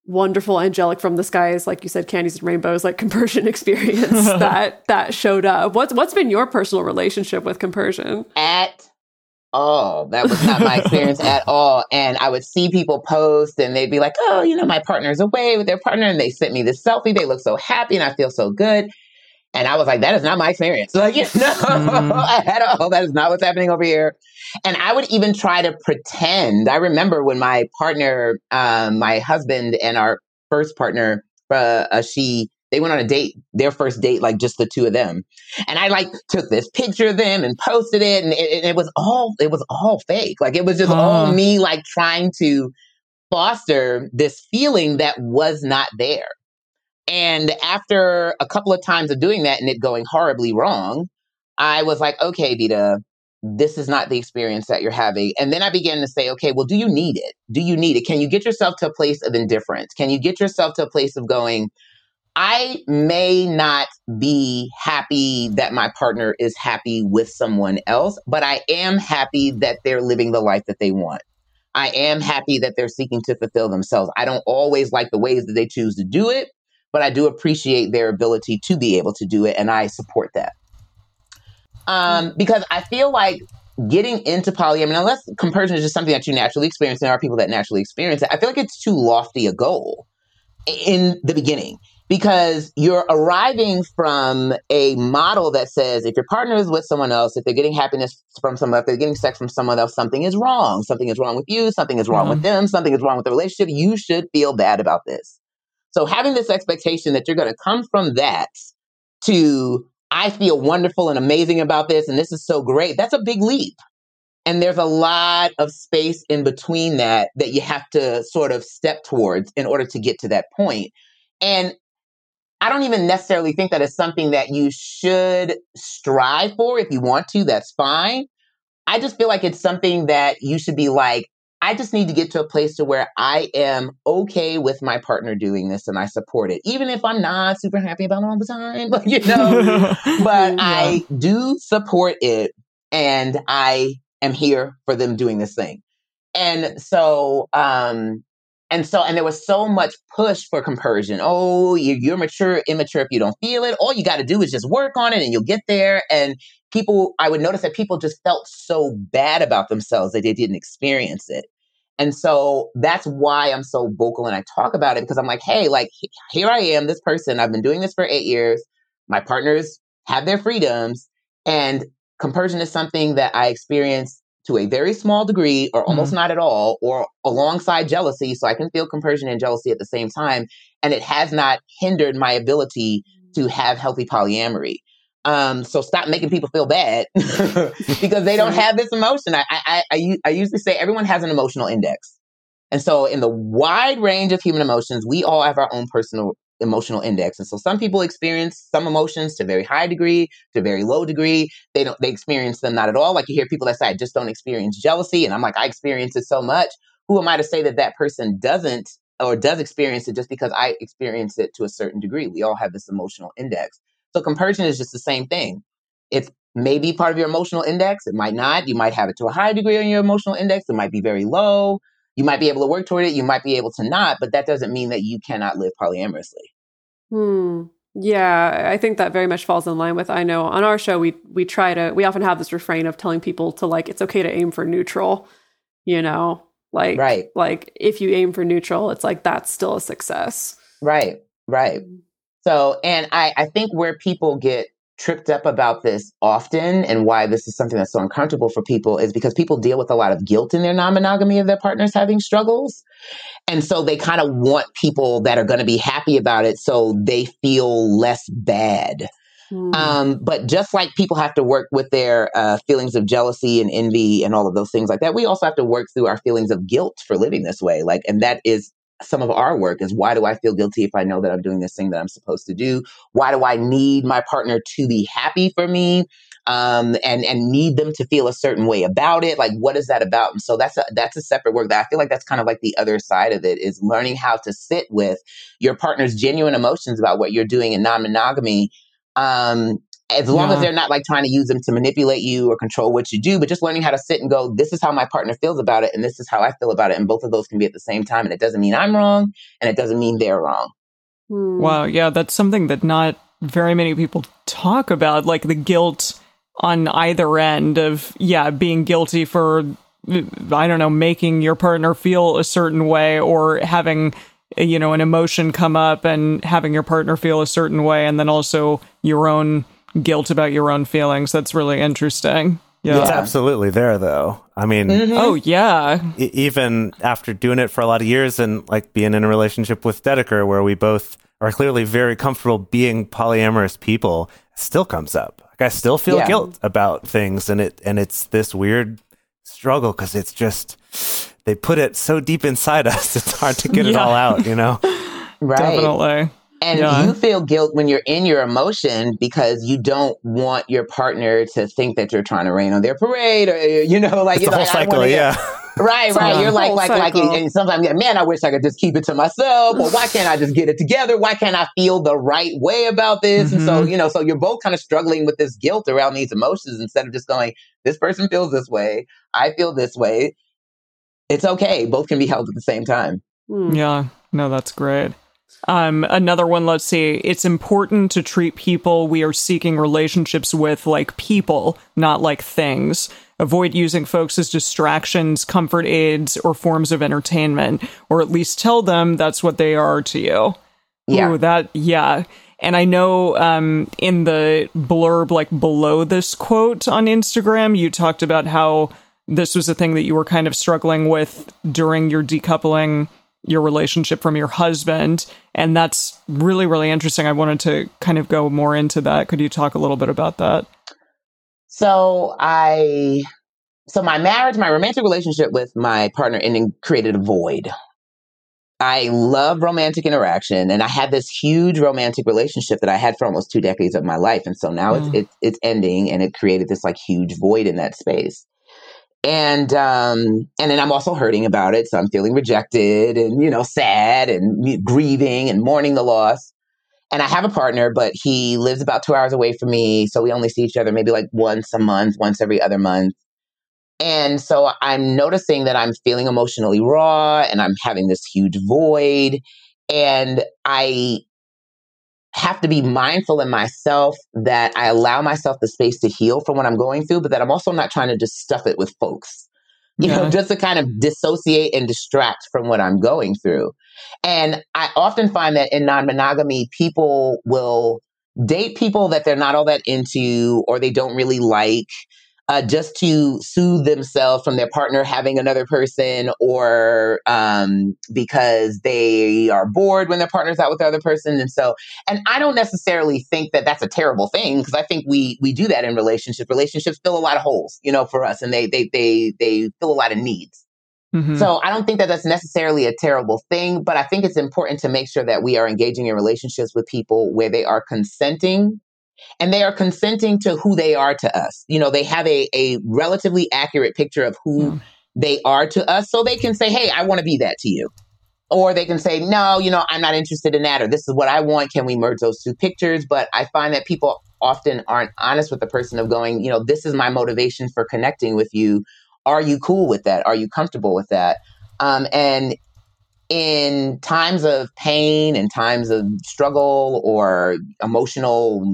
wonderful angelic from the skies, like you said, candies and rainbows, like compersion experience that that showed up. What's what's been your personal relationship with compersion? At all. That was not my experience at all. And I would see people post and they'd be like, oh, you know, my partner's away with their partner and they sent me this selfie. They look so happy and I feel so good. And I was like, that is not my experience. Like, you know, mm. at all. That is not what's happening over here. And I would even try to pretend. I remember when my partner, um, my husband and our first partner, uh, uh, she, they went on a date, their first date, like just the two of them. And I like took this picture of them and posted it. And it, it was all, it was all fake. Like it was just uh. all me, like trying to foster this feeling that was not there. And after a couple of times of doing that and it going horribly wrong, I was like, okay, Vita, this is not the experience that you're having. And then I began to say, okay, well, do you need it? Do you need it? Can you get yourself to a place of indifference? Can you get yourself to a place of going, I may not be happy that my partner is happy with someone else, but I am happy that they're living the life that they want. I am happy that they're seeking to fulfill themselves. I don't always like the ways that they choose to do it, but I do appreciate their ability to be able to do it, and I support that. Um, because I feel like getting into polyamory, unless compersion is just something that you naturally experience, and there are people that naturally experience it, I feel like it's too lofty a goal in the beginning, because you're arriving from a model that says if your partner is with someone else, if they're getting happiness from someone else, if they're getting sex from someone else, something is wrong. Something is wrong with you. Something is wrong mm-hmm. with them. Something is wrong with the relationship. You should feel bad about this. So having this expectation that you're going to come from that to, I feel wonderful and amazing about this, and this is so great, that's a big leap. And there's a lot of space in between that that you have to sort of step towards in order to get to that point. And I don't even necessarily think that it's something that you should strive for. If you want to, that's fine. I just feel like it's something that you should be like, I just need to get to a place to where I am okay with my partner doing this and I support it, even if I'm not super happy about it all the time, but, you know, but yeah. I do support it and I am here for them doing this thing. And so, um, and so, and there was so much push for compersion. Oh, you're, you're mature, immature if you don't feel it. All you got to do is just work on it and you'll get there. And people, I would notice that people just felt so bad about themselves that they didn't experience it. And so that's why I'm so vocal and I talk about it, because I'm like, hey, like, here I am, this person, I've been doing this for eight years. My partners have their freedoms, and compersion is something that I experience to a very small degree or almost mm-hmm. not at all, or alongside jealousy. So I can feel compersion and jealousy at the same time. And it has not hindered my ability to have healthy polyamory. Um, so stop making people feel bad because they don't have this emotion. I, I, I, I usually say everyone has an emotional index. And so in the wide range of human emotions, we all have our own personal emotional index. And so some people experience some emotions to a very high degree, to a very low degree. They don't, they experience them not at all. Like you hear people that say, I just don't experience jealousy. And I'm like, I experience it so much. Who am I to say that that person doesn't or does experience it just because I experience it to a certain degree? We all have this emotional index. So compersion is just the same thing. It may be part of your emotional index. It might not. You might have it to a high degree on your emotional index. It might be very low. You might be able to work toward it. You might be able to not, but that doesn't mean that you cannot live polyamorously. Hmm. Yeah, I think that very much falls in line with, I know on our show, we we try to, we often have this refrain of telling people to like, it's okay to aim for neutral, you know, like, right. like if you aim for neutral, it's like, that's still a success. Right, right. So, and I, I think where people get tripped up about this often and why this is something that's so uncomfortable for people is because people deal with a lot of guilt in their non-monogamy of their partners having struggles. And so they kind of want people that are going to be happy about it so they feel less bad. Mm. Um, but just like people have to work with their uh, feelings of jealousy and envy and all of those things like that, we also have to work through our feelings of guilt for living this way. Like, and that is some of our work is, why do I feel guilty if I know that I'm doing this thing that I'm supposed to do? Why do I need my partner to be happy for me? Um, and, and need them to feel a certain way about it? Like, what is that about? And so that's a, that's a separate work that I feel like that's kind of like the other side of it, is learning how to sit with your partner's genuine emotions about what you're doing in non-monogamy. Um, as long Yeah. as they're not like trying to use them to manipulate you or control what you do, but just learning how to sit and go, this is how my partner feels about it, and this is how I feel about it. And both of those can be at the same time. And it doesn't mean I'm wrong, and it doesn't mean they're wrong. Hmm. Wow, yeah, that's something that not very many people talk about, like the guilt on either end of, yeah, being guilty for, I don't know, making your partner feel a certain way, or having, you know, an emotion come up and having your partner feel a certain way, and then also your own guilt about your own feelings. That's really interesting. Yeah. It's absolutely there, though. I mean, Mhm. Oh, yeah. e- even after doing it for a lot of years and like being in a relationship with Dedeker, where we both are clearly very comfortable being polyamorous people, it still comes up. Like I still feel Yeah. guilt about things, and it and it's this weird struggle because it's just they put it so deep inside us. It's hard to get it Yeah. all out, you know. Right. Definitely. And Yeah. you feel guilt when you're in your emotion because you don't want your partner to think that you're trying to rain on their parade, or you know, like It's you're the whole like, I cycle, wanna get- yeah. Right, It's right. a You're like, whole like, like, cycle. and sometimes, yeah, man, I wish I could just keep it to myself. Or why can't I just get it together? Why can't I feel the right way about this? And so, Mhm. you know, so you're both kind of struggling with this guilt around these emotions instead of just going, this person feels this way. I feel this way. It's okay. Both can be held at the same time. Hmm. Yeah, no, that's great. Um, another one, let's see. It's important to treat people we are seeking relationships with like people, not like things. Avoid using folks as distractions, comfort aids, or forms of entertainment, or at least tell them that's what they are to you. Yeah. Ooh, that, yeah. And I know um, in the blurb, like below this quote on Instagram, you talked about how this was a thing that you were kind of struggling with during your decoupling your relationship from your husband. And that's really, really interesting. I wanted to kind of go more into that. Could you talk a little bit about that? So I, so my marriage, my romantic relationship with my partner ending created a void. I love romantic interaction, and I had this huge romantic relationship that I had for almost two decades of my life. And so now Mm. it's, it's, it's ending, and it created this like huge void in that space. And, um, and then I'm also hurting about it. So I'm feeling rejected and, you know, sad and grieving and mourning the loss. And I have a partner, but he lives about two hours away from me. So we only see each other maybe like once a month, once every other month. And so I'm noticing that I'm feeling emotionally raw and I'm having this huge void. And I have to be mindful in myself that I allow myself the space to heal from what I'm going through, but that I'm also not trying to just stuff it with folks, you Yeah. know, just to kind of dissociate and distract from what I'm going through. And I often find that in non-monogamy, people will date people that they're not all that into or they don't really like, uh, just to soothe themselves from their partner having another person, or um, because they are bored when their partner's out with the other person. And so, and I don't necessarily think that that's a terrible thing, because I think we we do that in relationships. Relationships fill a lot of holes, you know, for us, and they they they they fill a lot of needs. Mhm. So I don't think that that's necessarily a terrible thing, but I think it's important to make sure that we are engaging in relationships with people where they are consenting. And they are consenting to who they are to us. You know, they have a, a relatively accurate picture of who Yeah. they are to us. So they can say, hey, I want to be that to you. Or they can say, no, you know, I'm not interested in that. Or this is what I want. Can we merge those two pictures? But I find that people often aren't honest with the person of going, you know, this is my motivation for connecting with you. Are you cool with that? Are you comfortable with that? Um, and in times of pain and times of struggle or emotional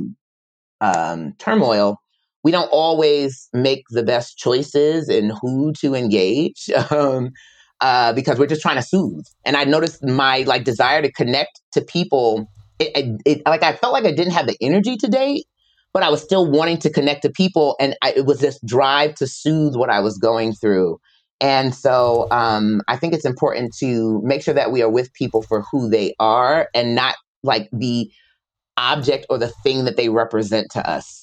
um, turmoil, we don't always make the best choices in who to engage, um, uh, because we're just trying to soothe. And I noticed my like desire to connect to people. It, it, it like I felt like I didn't have the energy to date, but I was still wanting to connect to people, and I, it was this drive to soothe what I was going through. And so um, I think it's important to make sure that we are with people for who they are and not like the object or the thing that they represent to us.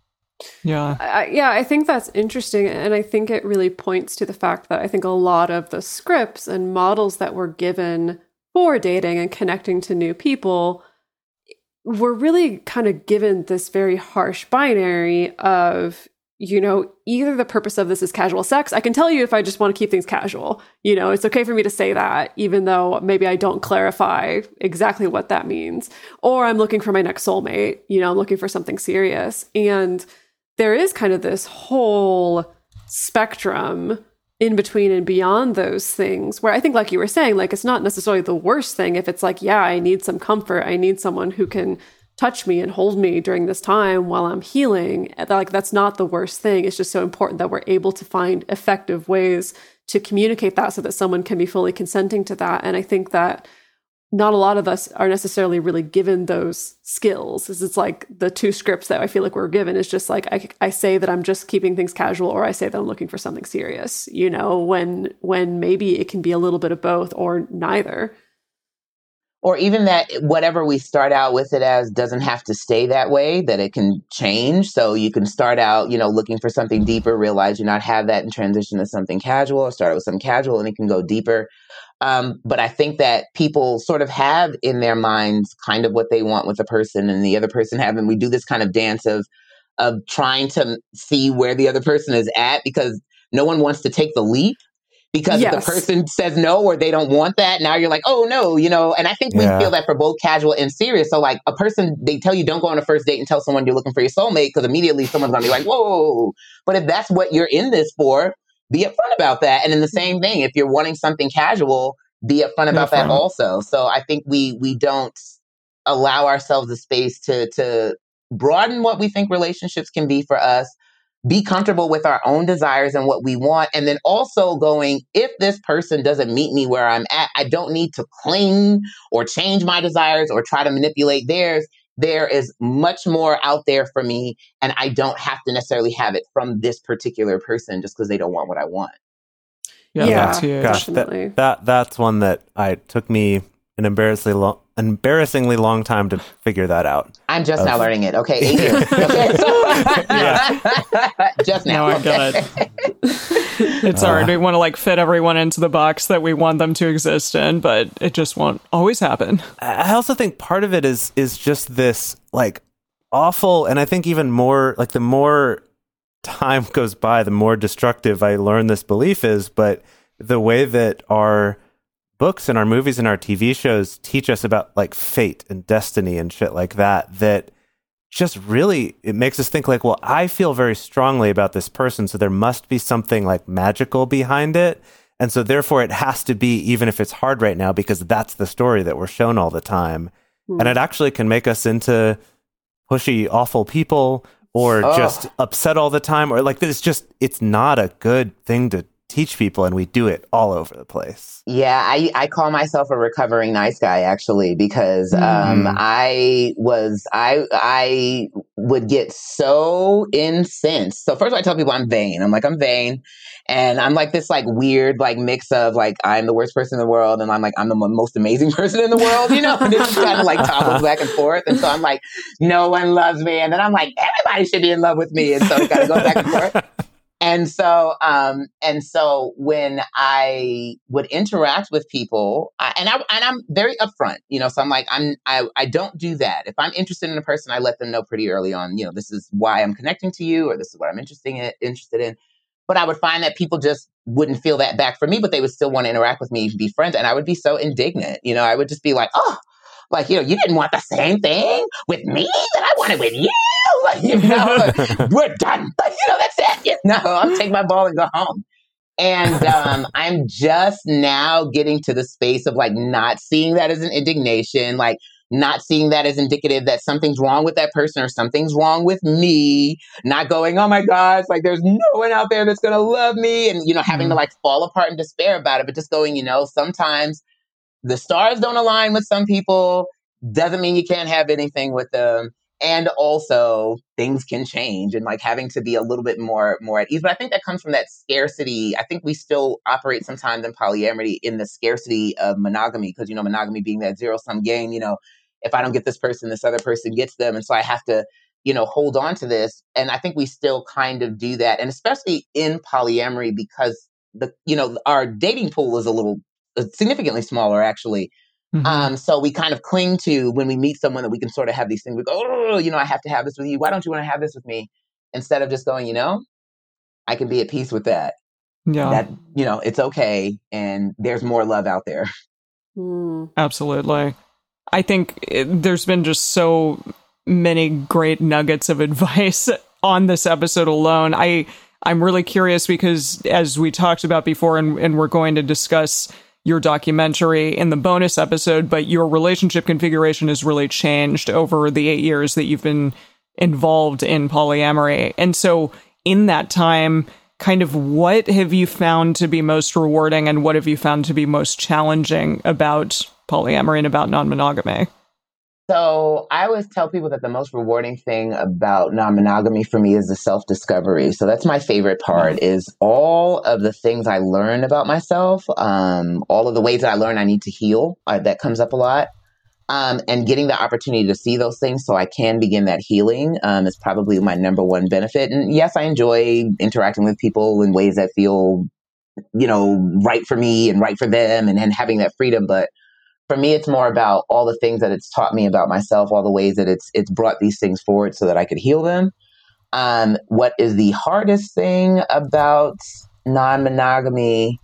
Yeah. I, yeah, I think that's interesting. And I think it really points to the fact that I think a lot of the scripts and models that were given for dating and connecting to new people were really kind of given this very harsh binary of you know, either the purpose of this is casual sex. I can tell you if I just want to keep things casual. You know, it's okay for me to say that, even though maybe I don't clarify exactly what that means. Or I'm looking for my next soulmate. You know, I'm looking for something serious. And there is kind of this whole spectrum in between and beyond those things where I think, like you were saying, like, it's not necessarily the worst thing if it's like, yeah, I need some comfort. I need someone who can touch me and hold me during this time while I'm healing. Like, that's not the worst thing. It's just so important that we're able to find effective ways to communicate that so that someone can be fully consenting to that. And I think that not a lot of us are necessarily really given those skills. It's like the two scripts that I feel like we're given is just like, I, I say that I'm just keeping things casual, or I say that I'm looking for something serious, you know, when, when maybe it can be a little bit of both or neither. Or even that whatever we start out with it as doesn't have to stay that way, that it can change. So you can start out, you know, looking for something deeper, realize you not have that and transition to something casual, or start out with something casual and it can go deeper. Um, but I think that people sort of have in their minds kind of what they want with a person, and the other person haven't. We do this kind of dance of of trying to see where the other person is at, because no one wants to take the leap. Because yes. if the person says no, or they don't want that, now you're like, oh no, you know, and I think yeah. we feel that for both casual and serious. So like a person, they tell you don't go on a first date and tell someone you're looking for your soulmate, because immediately someone's going to be like, whoa. But if that's what you're in this for, be upfront about that. And then the same thing, if you're wanting something casual, be upfront about that also. So I think we we don't allow ourselves the space to to broaden what we think relationships can be for us. Be comfortable with our own desires and what we want. And then also going, if this person doesn't meet me where I'm at, I don't need to cling or change my desires or try to manipulate theirs. There is much more out there for me, and I don't have to necessarily have it from this particular person just because they don't want what I want. Yeah, yeah that's huge. Gosh, definitely. That, that that's one that I took me an embarrassingly long, embarrassingly long time to figure that out. I'm just of, now learning it. Okay, eight years. Okay, so just now. No, I okay. get it. It's uh, hard. We want to like fit everyone into the box that we want them to exist in, but it just won't always happen. I also think part of it is is just this like awful, and I think even more like the more time goes by, the more destructive I learn this belief is. But the way that our books and our movies and our T V shows teach us about like fate and destiny and shit like that, that just really, it makes us think like, well, I feel very strongly about this person, so there must be something like magical behind it. And so therefore it has to be, even if it's hard right now, because that's the story that we're shown all the time. Mm. And it actually can make us into pushy, awful people, or oh. just upset all the time, or like it's just, it's not a good thing to teach people, and we do it all over the place. Yeah, I, I call myself a recovering nice guy, actually, because um, mm. I was, I I would get so incensed. So first I tell people I'm vain. I'm like, I'm vain. And I'm like this like weird like mix of like, I'm the worst person in the world, and I'm like, I'm the most amazing person in the world, you know? And it's kind of like toggles back and forth. And so I'm like, no one loves me. And then I'm like, everybody should be in love with me. And so it kind of goes back and forth. And so, um, and so when I would interact with people, I, and I, and I'm very upfront, you know, so I'm like, I'm, I, I don't do that. If I'm interested in a person, I let them know pretty early on, you know, this is why I'm connecting to you, or this is what I'm interested in, interested in. But I would find that people just wouldn't feel that back for me, but they would still want to interact with me, be friends. And I would be so indignant, you know, I would just be like, oh, like, you know, you didn't want the same thing with me that I wanted with you. Like, you know, like, we're done. Like, you know, that's it. You know, I'll take my ball and go home. And um, I'm just now getting to the space of like not seeing that as an indignation, like not seeing that as indicative that something's wrong with that person or something's wrong with me, not going, oh my gosh, like there's no one out there that's going to love me. And, you know, having mm-hmm. to like fall apart in despair about it, but just going, you know, sometimes the stars don't align with some people, doesn't mean you can't have anything with them. And also things can change, and like having to be a little bit more, more at ease. But I think that comes from that scarcity. I think we still operate sometimes in polyamory in the scarcity of monogamy, because, you know, monogamy being that zero sum game, you know, if I don't get this person, this other person gets them. And so I have to, you know, hold on to this. And I think we still kind of do that. And especially in polyamory, because the, you know, our dating pool is a little significantly smaller, actually. Mm-hmm. Um, so we kind of cling to when we meet someone that we can sort of have these things. We go, oh, you know, I have to have this with you. Why don't you want to have this with me? instead of just going, you know, I can be at peace with that. Yeah. That, you know, it's okay. And there's more love out there. Mm. Absolutely. I think it, there's been just so many great nuggets of advice on this episode alone. I, I'm really curious because as we talked about before, and, and we're going to discuss your documentary in the bonus episode, but your relationship configuration has really changed over the eight years that you've been involved in polyamory. And so in that time, kind of what have you found to be most rewarding and what have you found to be most challenging about polyamory and about non-monogamy? So I always tell people that the most rewarding thing about non-monogamy for me is the self-discovery. So that's my favorite part, is all of the things I learn about myself, um, all of the ways that I learn I need to heal. Uh, that comes up a lot. Um, and getting the opportunity to see those things so I can begin that healing um, is probably my number one benefit. And yes, I enjoy interacting with people in ways that feel, you know, right for me and right for them, and, and having that freedom. But for me, it's more about all the things that it's taught me about myself, all the ways that it's it's brought these things forward so that I could heal them. Um, what is the hardest thing about non-monogamy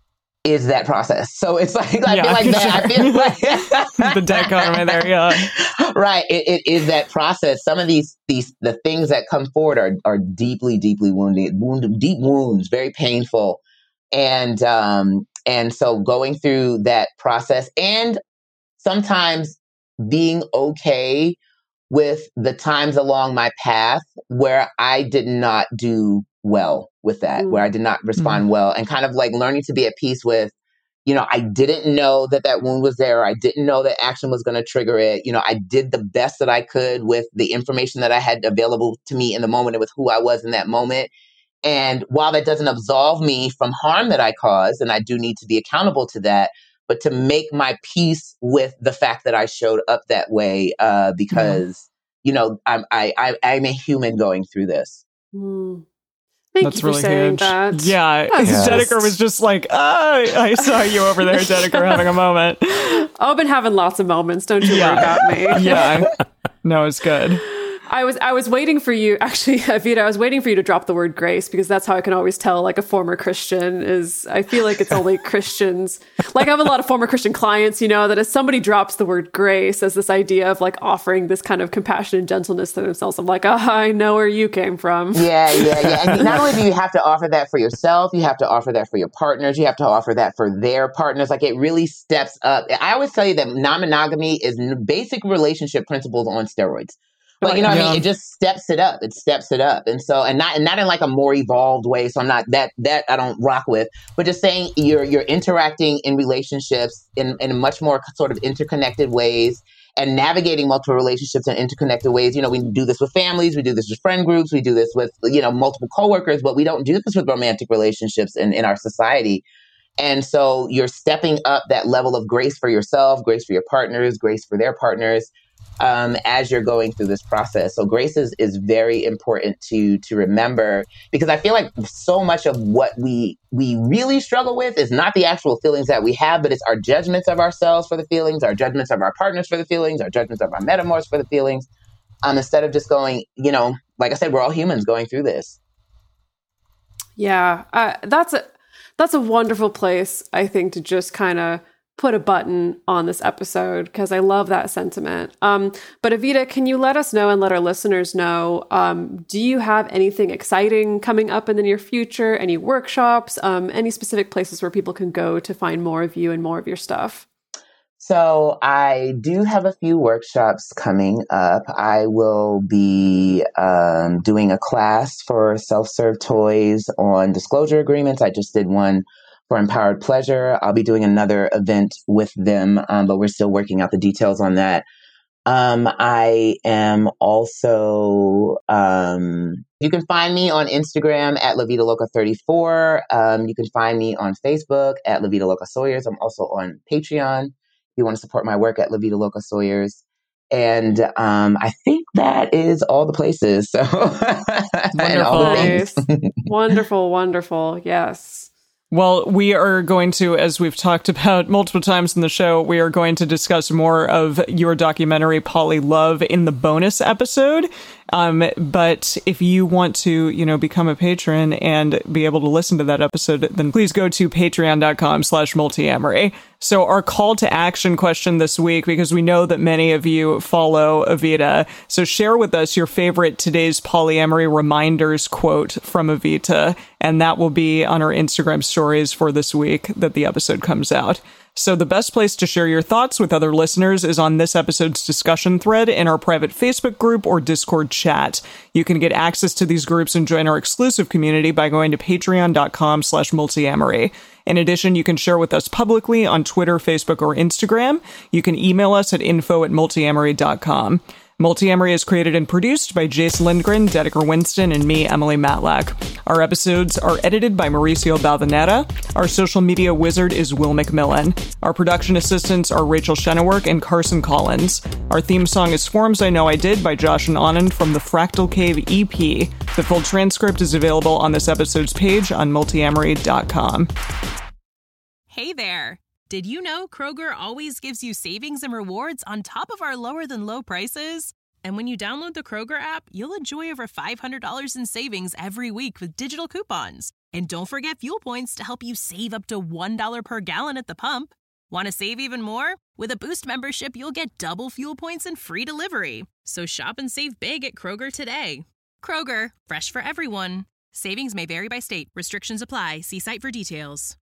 is that process. So it's like, I Yeah, feel like that. I feel like the dichotomy there, yeah. Right. It, it is that process. Some of these, these, the things that come forward are, are deeply, deeply wounded, wound, deep wounds, very painful. And, um, and so going through that process and sometimes being okay with the times along my path where I did not do well with that, mm. where I did not respond mm. well, and kind of like learning to be at peace with, you know, I didn't know that that wound was there. I didn't know that action was going to trigger it. You know, I did the best that I could with the information that I had available to me in the moment and with who I was in that moment. And while that doesn't absolve me from harm that I caused, and I do need to be accountable to that, but to make my peace with the fact that I showed up that way, uh, because, yeah. you know, I'm, I, I, I'm a human going through this. Mm. Thank That's you for really saying huge. that. Yeah. Yes. Dedeker was just like, oh, I saw you over there, Dedeker, having a moment. I've been having lots of moments. Don't you yeah. worry about me. Yeah. No, it's good. I was I was waiting for you, actually, Evita, I was waiting for you to drop the word grace, because that's how I can always tell, like, a former Christian is, I feel like it's only Christians. Like, I have a lot of former Christian clients, you know, that as somebody drops the word grace as this idea of, like, offering this kind of compassion and gentleness to themselves, I'm like, oh, I know where you came from. Yeah, yeah, yeah. And not only do you have to offer that for yourself, you have to offer that for your partners, you have to offer that for their partners. Like, it really steps up. I always tell you that non-monogamy is basic relationship principles on steroids. Like, you know what yeah. I mean? It just steps it up. It steps it up. And so, and not, and not in like a more evolved way. So I'm not that, that I don't rock with, but just saying you're, you're interacting in relationships in, in much more sort of interconnected ways, and navigating multiple relationships in interconnected ways. You know, we do this with families, we do this with friend groups, we do this with, you know, multiple coworkers, but we don't do this with romantic relationships in, in our society. And so you're stepping up that level of grace for yourself, grace for your partners, grace for their partners, um, as you're going through this process. So grace is, is very important to, to remember, because I feel like so much of what we, we really struggle with is not the actual feelings that we have, but it's our judgments of ourselves for the feelings, our judgments of our partners for the feelings, our judgments of our metamors for the feelings. Um, instead of just going, you know, like I said, we're all humans going through this. Yeah, uh, that's a, that's a wonderful place, I think, to just kind of put a button on this episode, because I love that sentiment. Um, but Evita, can you let us know and let our listeners know, um, do you have anything exciting coming up in the near future? Any workshops, um, any specific places where people can go to find more of you and more of your stuff? So I do have a few workshops coming up. I will be um, doing a class for self-serve toys on disclosure agreements. I just did one for Empowered Pleasure. I'll be doing another event with them, um, but we're still working out the details on that. Um, I am also, um, you can find me on Instagram at La Vida Loca thirty-four. Um, you can find me on Facebook at La Vida Loca Sawyers. I'm also on Patreon if you want to support my work at La Vida Loca Sawyers. And um, I think that is all the places. So wonderful. and all the things. Wonderful, wonderful. Yes. Well, we are going to, as we've talked about multiple times in the show, we are going to discuss more of your documentary, Polly Love, in the bonus episode. Um, but if you want to, you know, become a patron and be able to listen to that episode, then please go to patreon.com slash multiamory. So our call to action question this week, because we know that many of you follow Evita. So share with us your favorite today's polyamory reminders quote from Evita, and that will be on our Instagram stories for this week that the episode comes out. So the best place to share your thoughts with other listeners is on this episode's discussion thread in our private Facebook group or Discord chat. You can get access to these groups and join our exclusive community by going to patreon.com slash multiamory. In addition, you can share with us publicly on Twitter, Facebook, or Instagram. You can email us at info at multiamory dot com. Multiamory is created and produced by Jace Lindgren, Dedeker Winston, and me, Emily Matlack. Our episodes are edited by Mauricio Baldanera. Our social media wizard is Will McMillan. Our production assistants are Rachel Shennework and Carson Collins. Our theme song is Forms I Know I Did by Josh and Anand from the Fractal Cave E P. The full transcript is available on this episode's page on multiamory dot com. Hey there! Did you know Kroger always gives you savings and rewards on top of our lower-than-low prices? And when you download the Kroger app, you'll enjoy over five hundred dollars in savings every week with digital coupons. And don't forget fuel points to help you save up to one dollar per gallon at the pump. Want to save even more? With a Boost membership, you'll get double fuel points and free delivery. So shop and save big at Kroger today. Kroger, fresh for everyone. Savings may vary by state. Restrictions apply. See site for details.